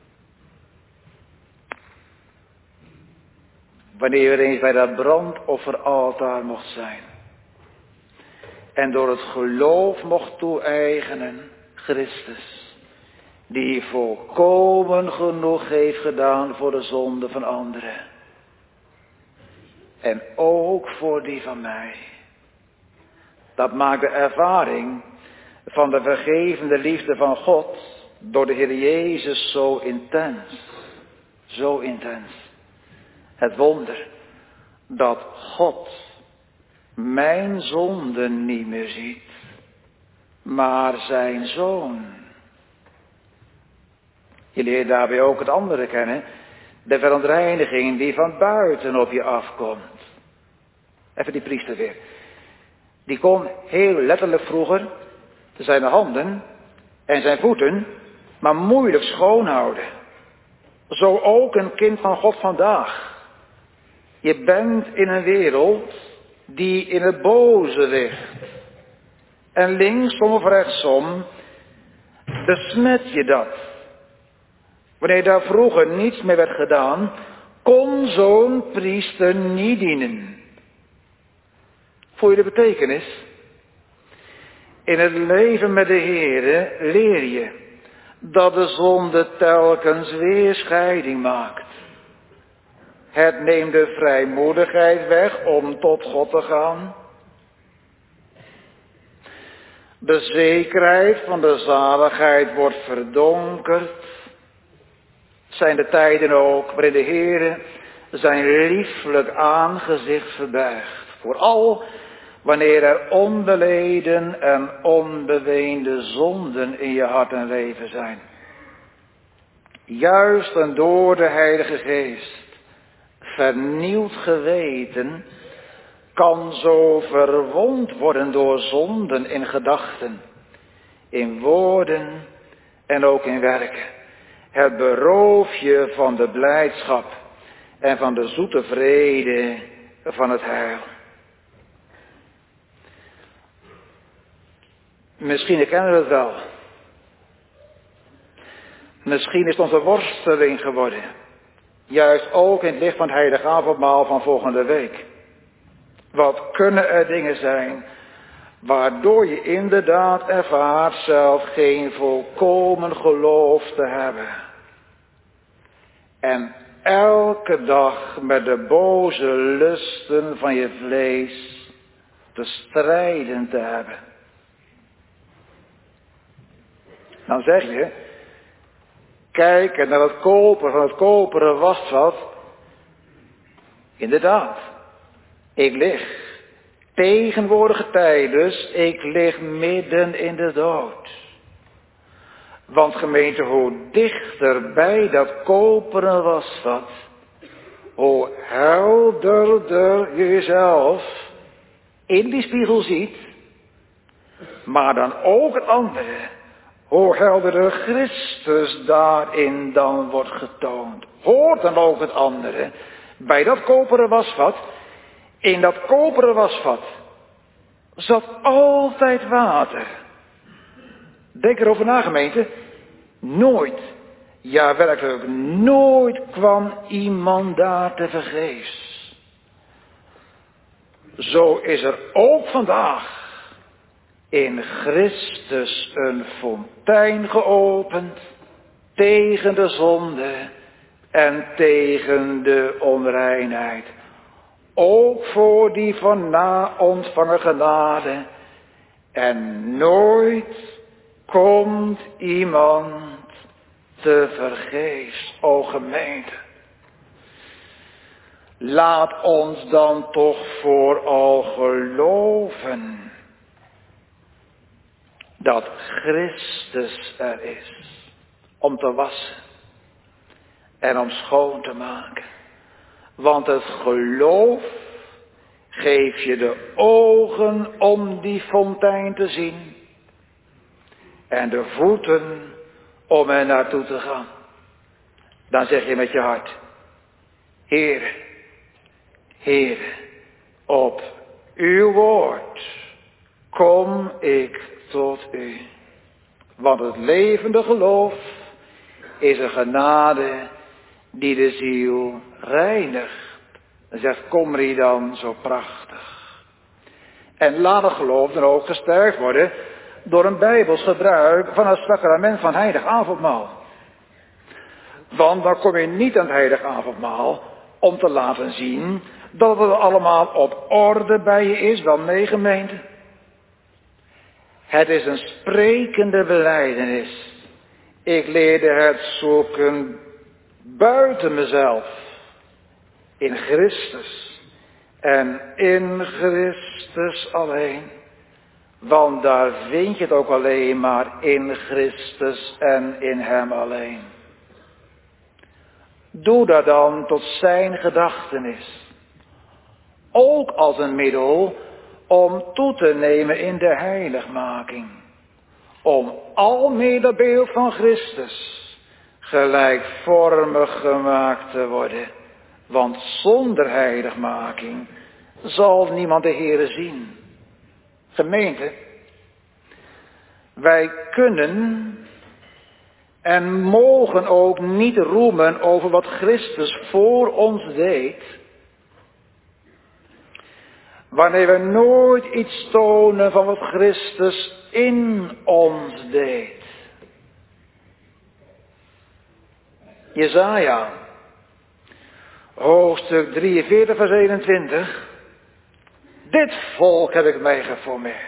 Wanneer je eens bij dat brandofferaltaar mocht zijn. En door het geloof mocht toe-eigenen, Christus. Die volkomen genoeg heeft gedaan voor de zonde van anderen. En ook voor die van mij. Dat maakt de ervaring van de vergevende liefde van God door de Heer Jezus zo intens. Zo intens. Het wonder dat God mijn zonde niet meer ziet, maar zijn Zoon. Je leert daarbij ook het andere kennen, de verontreiniging die van buiten op je afkomt. Even die priester weer. Die kon heel letterlijk vroeger zijn handen en zijn voeten maar moeilijk schoonhouden. Zo ook een kind van God vandaag. Je bent in een wereld die in het boze ligt. En linksom of rechtsom besmet je dat. Wanneer daar vroeger niets meer werd gedaan, kon zo'n priester niet dienen. Voel je de betekenis? In het leven met de Heere leer je dat de zonde telkens weer scheiding maakt. Het neemt de vrijmoedigheid weg om tot God te gaan. De zekerheid van de zaligheid wordt verdonkerd. Het zijn de tijden ook waarin de Heere zijn lieflijk aangezicht verbergt. Vooral wanneer er onbeleden en onbeweende zonden in je hart en leven zijn. Juist en door de Heilige Geest vernieuwd geweten kan zo verwond worden door zonden in gedachten, in woorden en ook in werken. Het berooft je van de blijdschap en van de zoete vrede van het heil. Misschien herkennen we het wel. Misschien is het onze worsteling geworden. Juist ook in het licht van het heilige avondmaal van volgende week. Wat kunnen er dingen zijn waardoor je inderdaad ervaart zelf geen volkomen geloof te hebben. En elke dag met de boze lusten van je vlees te strijden te hebben. Dan zeg je, kijken naar het koper van het koperen wasvat. Inderdaad, ik lig, tegenwoordige tijd dus, ik lig midden in de dood. Want gemeente, hoe dichter bij dat koperen wasvat, hoe helderder je jezelf in die spiegel ziet, maar dan ook het andere. Hoe helderder Christus daarin dan wordt getoond. Hoort dan ook het andere. Bij dat koperen wasvat. In dat koperen wasvat zat altijd water. Denk erover na, gemeente. Nooit, ja werkelijk nooit kwam iemand daar te vergeefs. Zo is er ook vandaag in Christus een fontein geopend tegen de zonde en tegen de onreinheid. Ook voor die van na ontvangen genade. En nooit komt iemand te vergeefs, o gemeente. Laat ons dan toch vooral geloven dat Christus er is om te wassen en om schoon te maken. Want het geloof geeft je de ogen om die fontein te zien en de voeten om er naartoe te gaan. Dan zeg je met je hart, Heere, Heere, op uw woord kom ik tot u. Want het levende geloof is een genade die de ziel reinigt. Dan zegt Komri dan zo prachtig. En laat het geloof dan ook gesterkt worden door een bijbels gebruik van het sacrament van heilig avondmaal. Want dan kom je niet aan het heilig avondmaal om te laten zien dat het allemaal op orde bij je is, dan nee gemeente. Het is een sprekende belijdenis. Ik leerde het zoeken buiten mezelf. In Christus. En in Christus alleen. Want daar vind je het ook alleen maar in Christus en in hem alleen. Doe dat dan tot zijn gedachtenis. Ook als een middel om toe te nemen in de heiligmaking. Om al meer dat beeld van Christus gelijkvormig gemaakt te worden. Want zonder heiligmaking zal niemand de Heere zien. Gemeente, wij kunnen en mogen ook niet roemen over wat Christus voor ons deed, wanneer we nooit iets tonen van wat Christus in ons deed. Jesaja, hoofdstuk 43 vers 21. Dit volk heb ik mij geformeerd.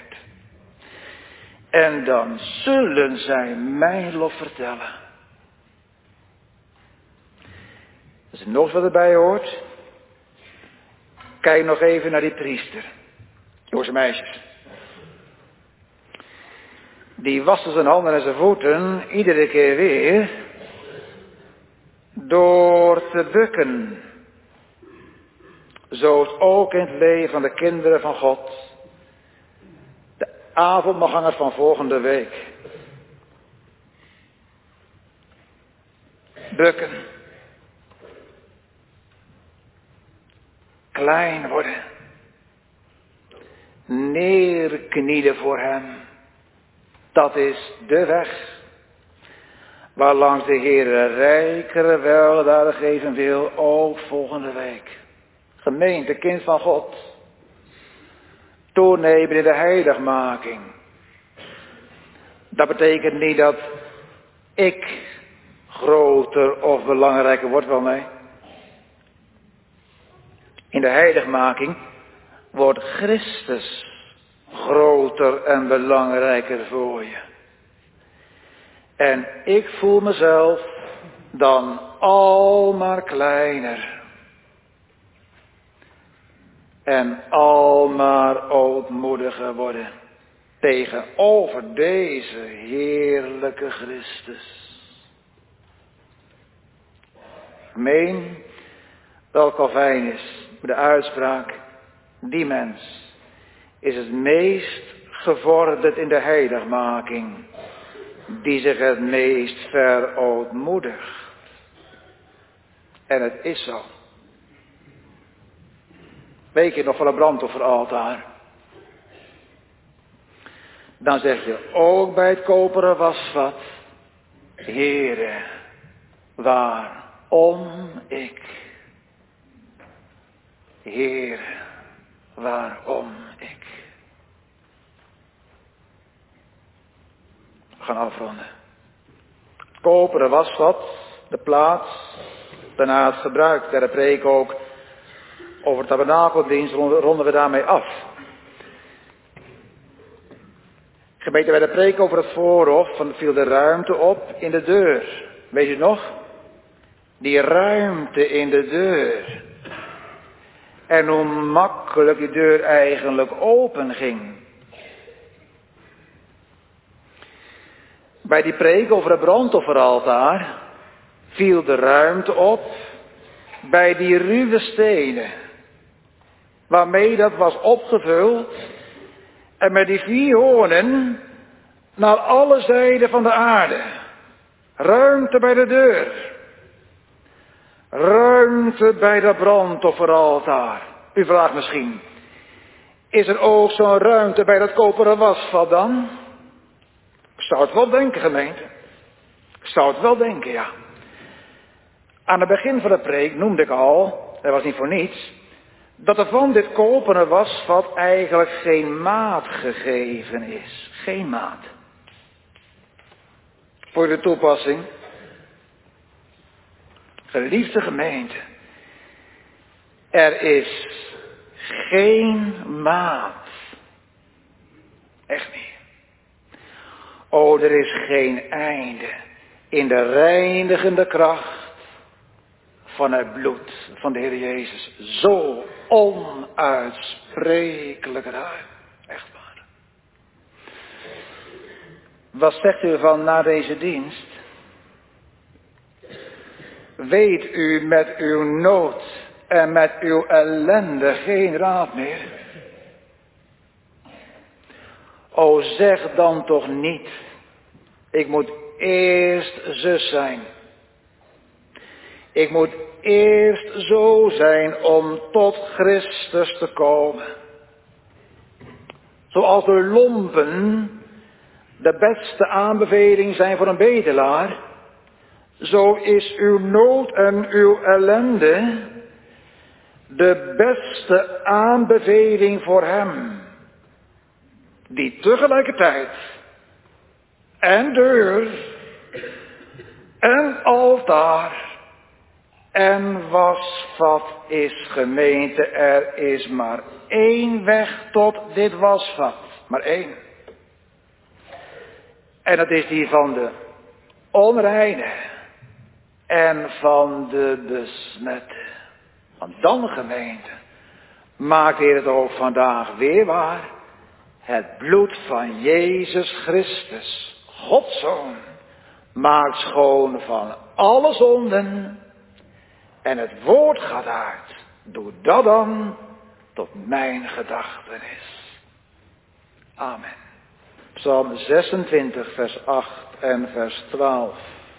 En dan zullen zij mijn lof vertellen. Als er nog wat erbij hoort. Kijk nog even naar die priester. Joodse meisjes. Die wassen zijn handen en zijn voeten iedere keer weer door te bukken. Zo is het ook in het leven van de kinderen van God. De avondmaalgangers van volgende week. Bukken. Klein worden. Neerknielen voor hem. Dat is de weg waarlangs de Heer rijkere weldaden geven wil, ook volgende week. Gemeente, kind van God. Toenemen in de heiligmaking. Dat betekent niet dat ik groter of belangrijker word van mij. In de heiligmaking wordt Christus groter en belangrijker voor je. En ik voel mezelf dan al maar kleiner. En al maar ootmoediger worden tegenover deze heerlijke Christus. Meen dat Calvijn is de uitspraak, die mens is het meest gevorderd in de heiligmaking, die zich het meest verootmoedigt. En het is zo. Weet je nog van een brandofferaltaar? Dan zeg je ook bij het koperen wasvat, Heere, waarom ik? Heere, waarom ik? We gaan afronden. Het koperen wasvat, de plaats, daarna het gebruik der preek ook over het tabernakeldienst, ronden we daarmee af. Gemeente, bij de preek over het voorhof viel de ruimte op in de deur. Weet je het nog? Die ruimte in de deur. En hoe makkelijk die deur eigenlijk open ging. Bij die preek over het brandofferaltaar viel de ruimte op bij die ruwe stenen, waarmee dat was opgevuld, en met die 4 hoornen naar alle zijden van de aarde. Ruimte bij de deur. Ruimte bij dat brandofferaltaar. U vraagt misschien, is er ook zo'n ruimte bij dat koperen wasvat dan? Ik zou het wel denken, gemeente. Ik zou het wel denken, ja. Aan het begin van de preek noemde ik al, dat was niet voor niets, dat er van dit koperen wasvat eigenlijk geen maat gegeven is. Geen maat. Voor de toepassing. Geliefde gemeente, er is geen maat. Echt niet. Oh, er is geen einde in de reinigende kracht van het bloed van de Heer Jezus. Zo onuitsprekelijk ruim. Echt waar. Wat zegt u van na deze dienst? Weet u met uw nood en met uw ellende geen raad meer? O, zeg dan toch niet, ik moet eerst zus zijn. Ik moet eerst zo zijn om tot Christus te komen. Zoals de lompen de beste aanbeveling zijn voor een bedelaar, zo is uw nood en uw ellende de beste aanbeveling voor hem, die tegelijkertijd en deur en altaar en wasvat is. Gemeente, er is maar 1 weg tot dit wasvat. Maar 1. En dat is die van de onreine en van de besmette. Want dan, gemeente, maakt Heer het ook vandaag weer waar. Het bloed van Jezus Christus, Gods Zoon, maakt schoon van alle zonden. En het woord gaat uit. Doe dat dan tot mijn gedachtenis. Amen. Psalm 26, vers 8 en vers 12.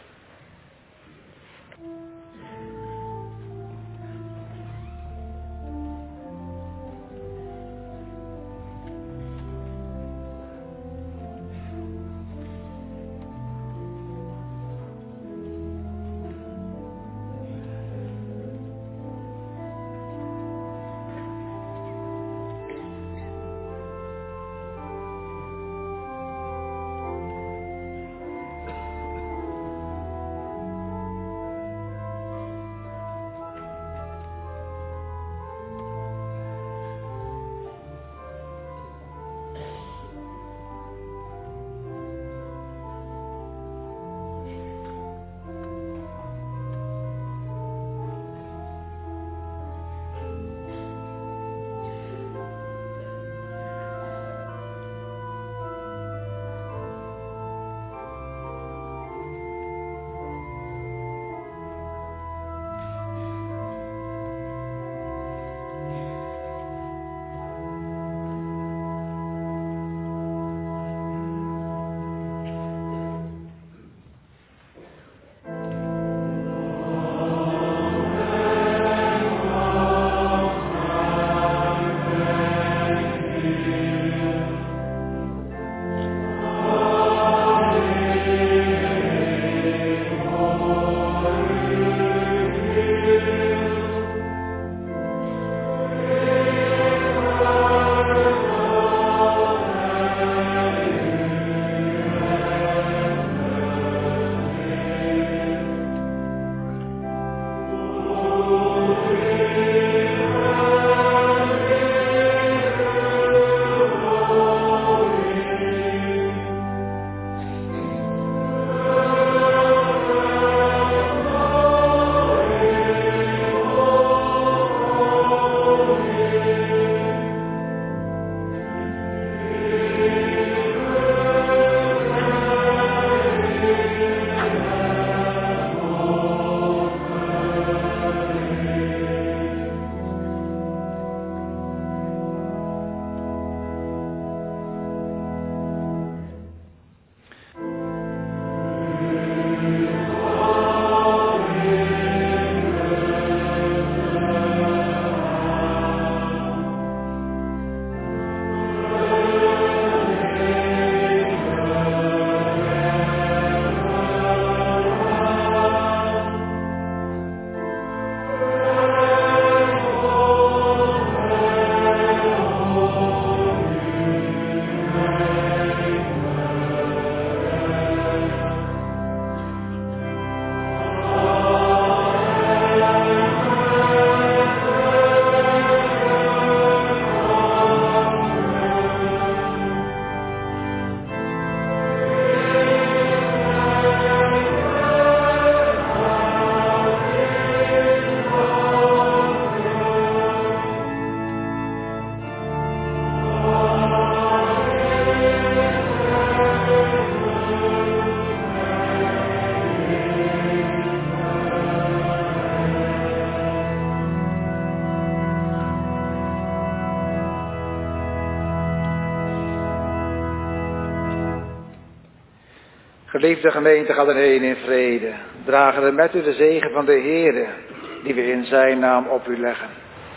Geliefde gemeente, gaat erheen in vrede. Dragen er met u de zegen van de Heere, die we in zijn naam op u leggen.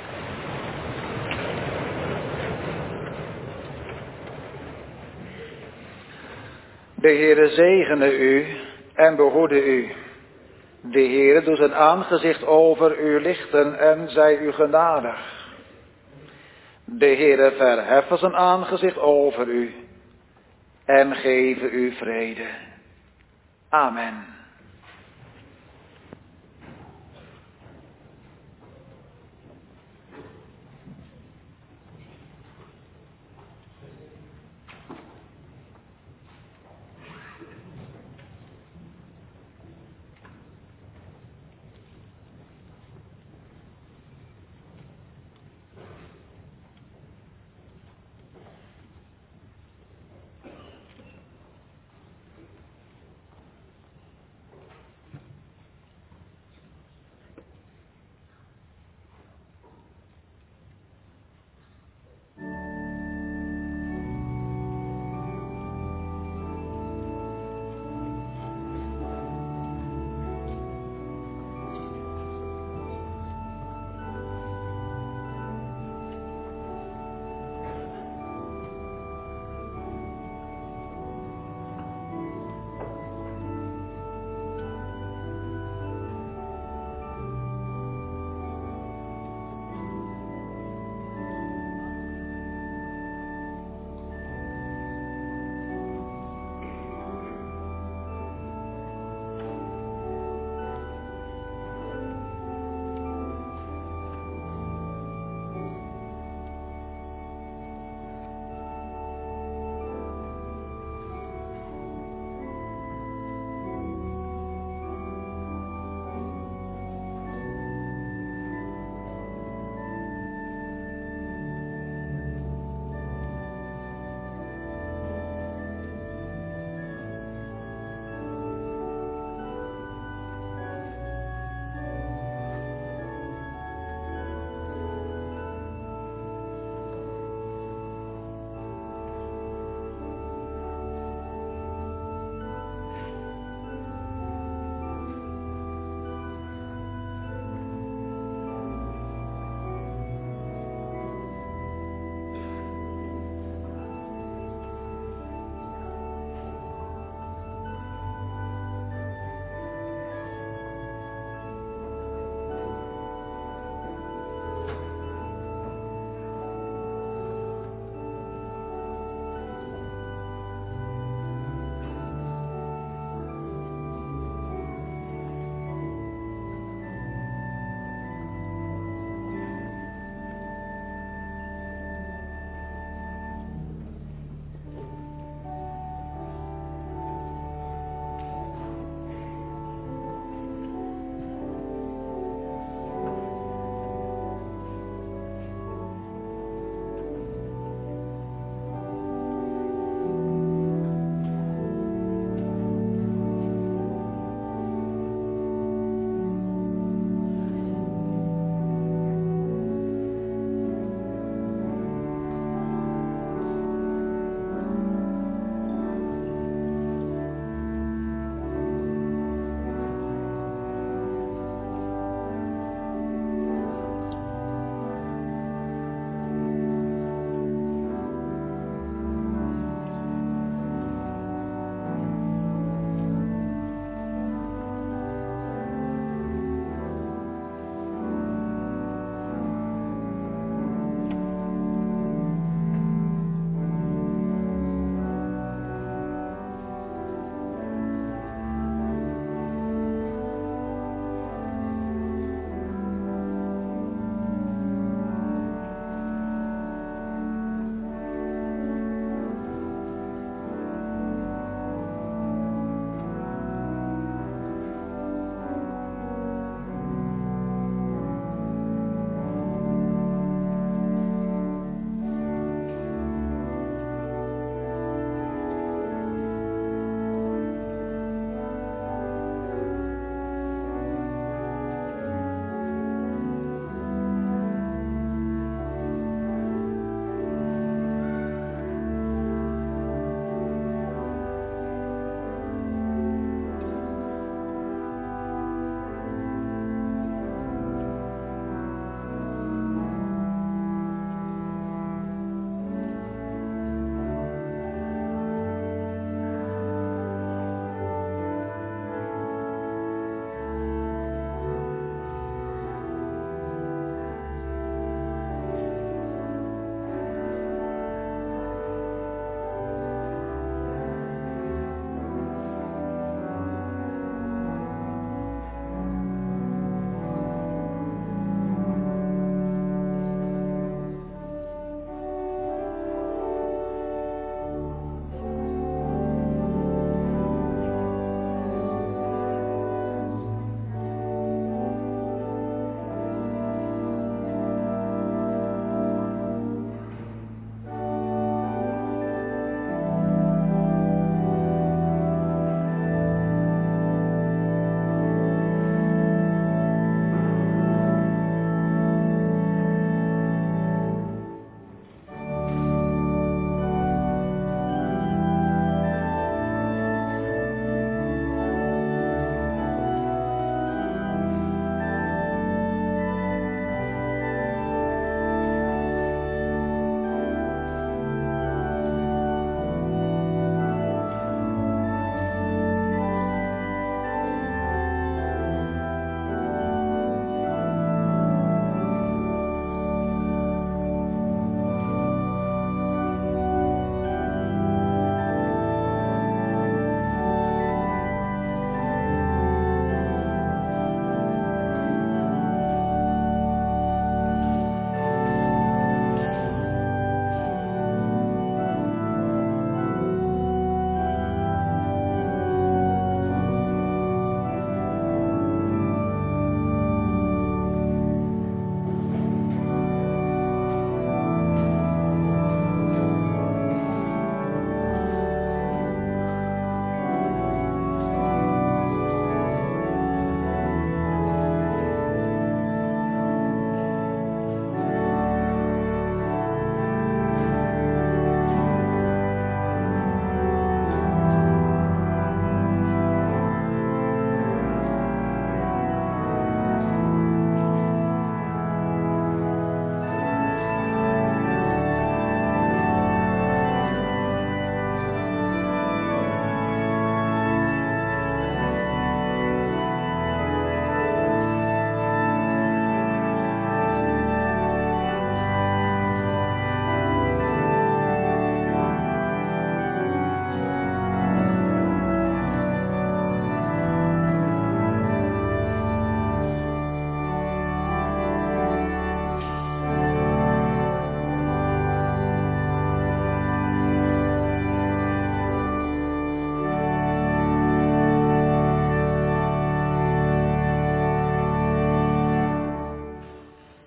De Heere zegene u en behoede u. De Heere doet zijn aangezicht over u lichten en zij u genadig. De Heere verheffen zijn aangezicht over u en geven u vrede. Amen.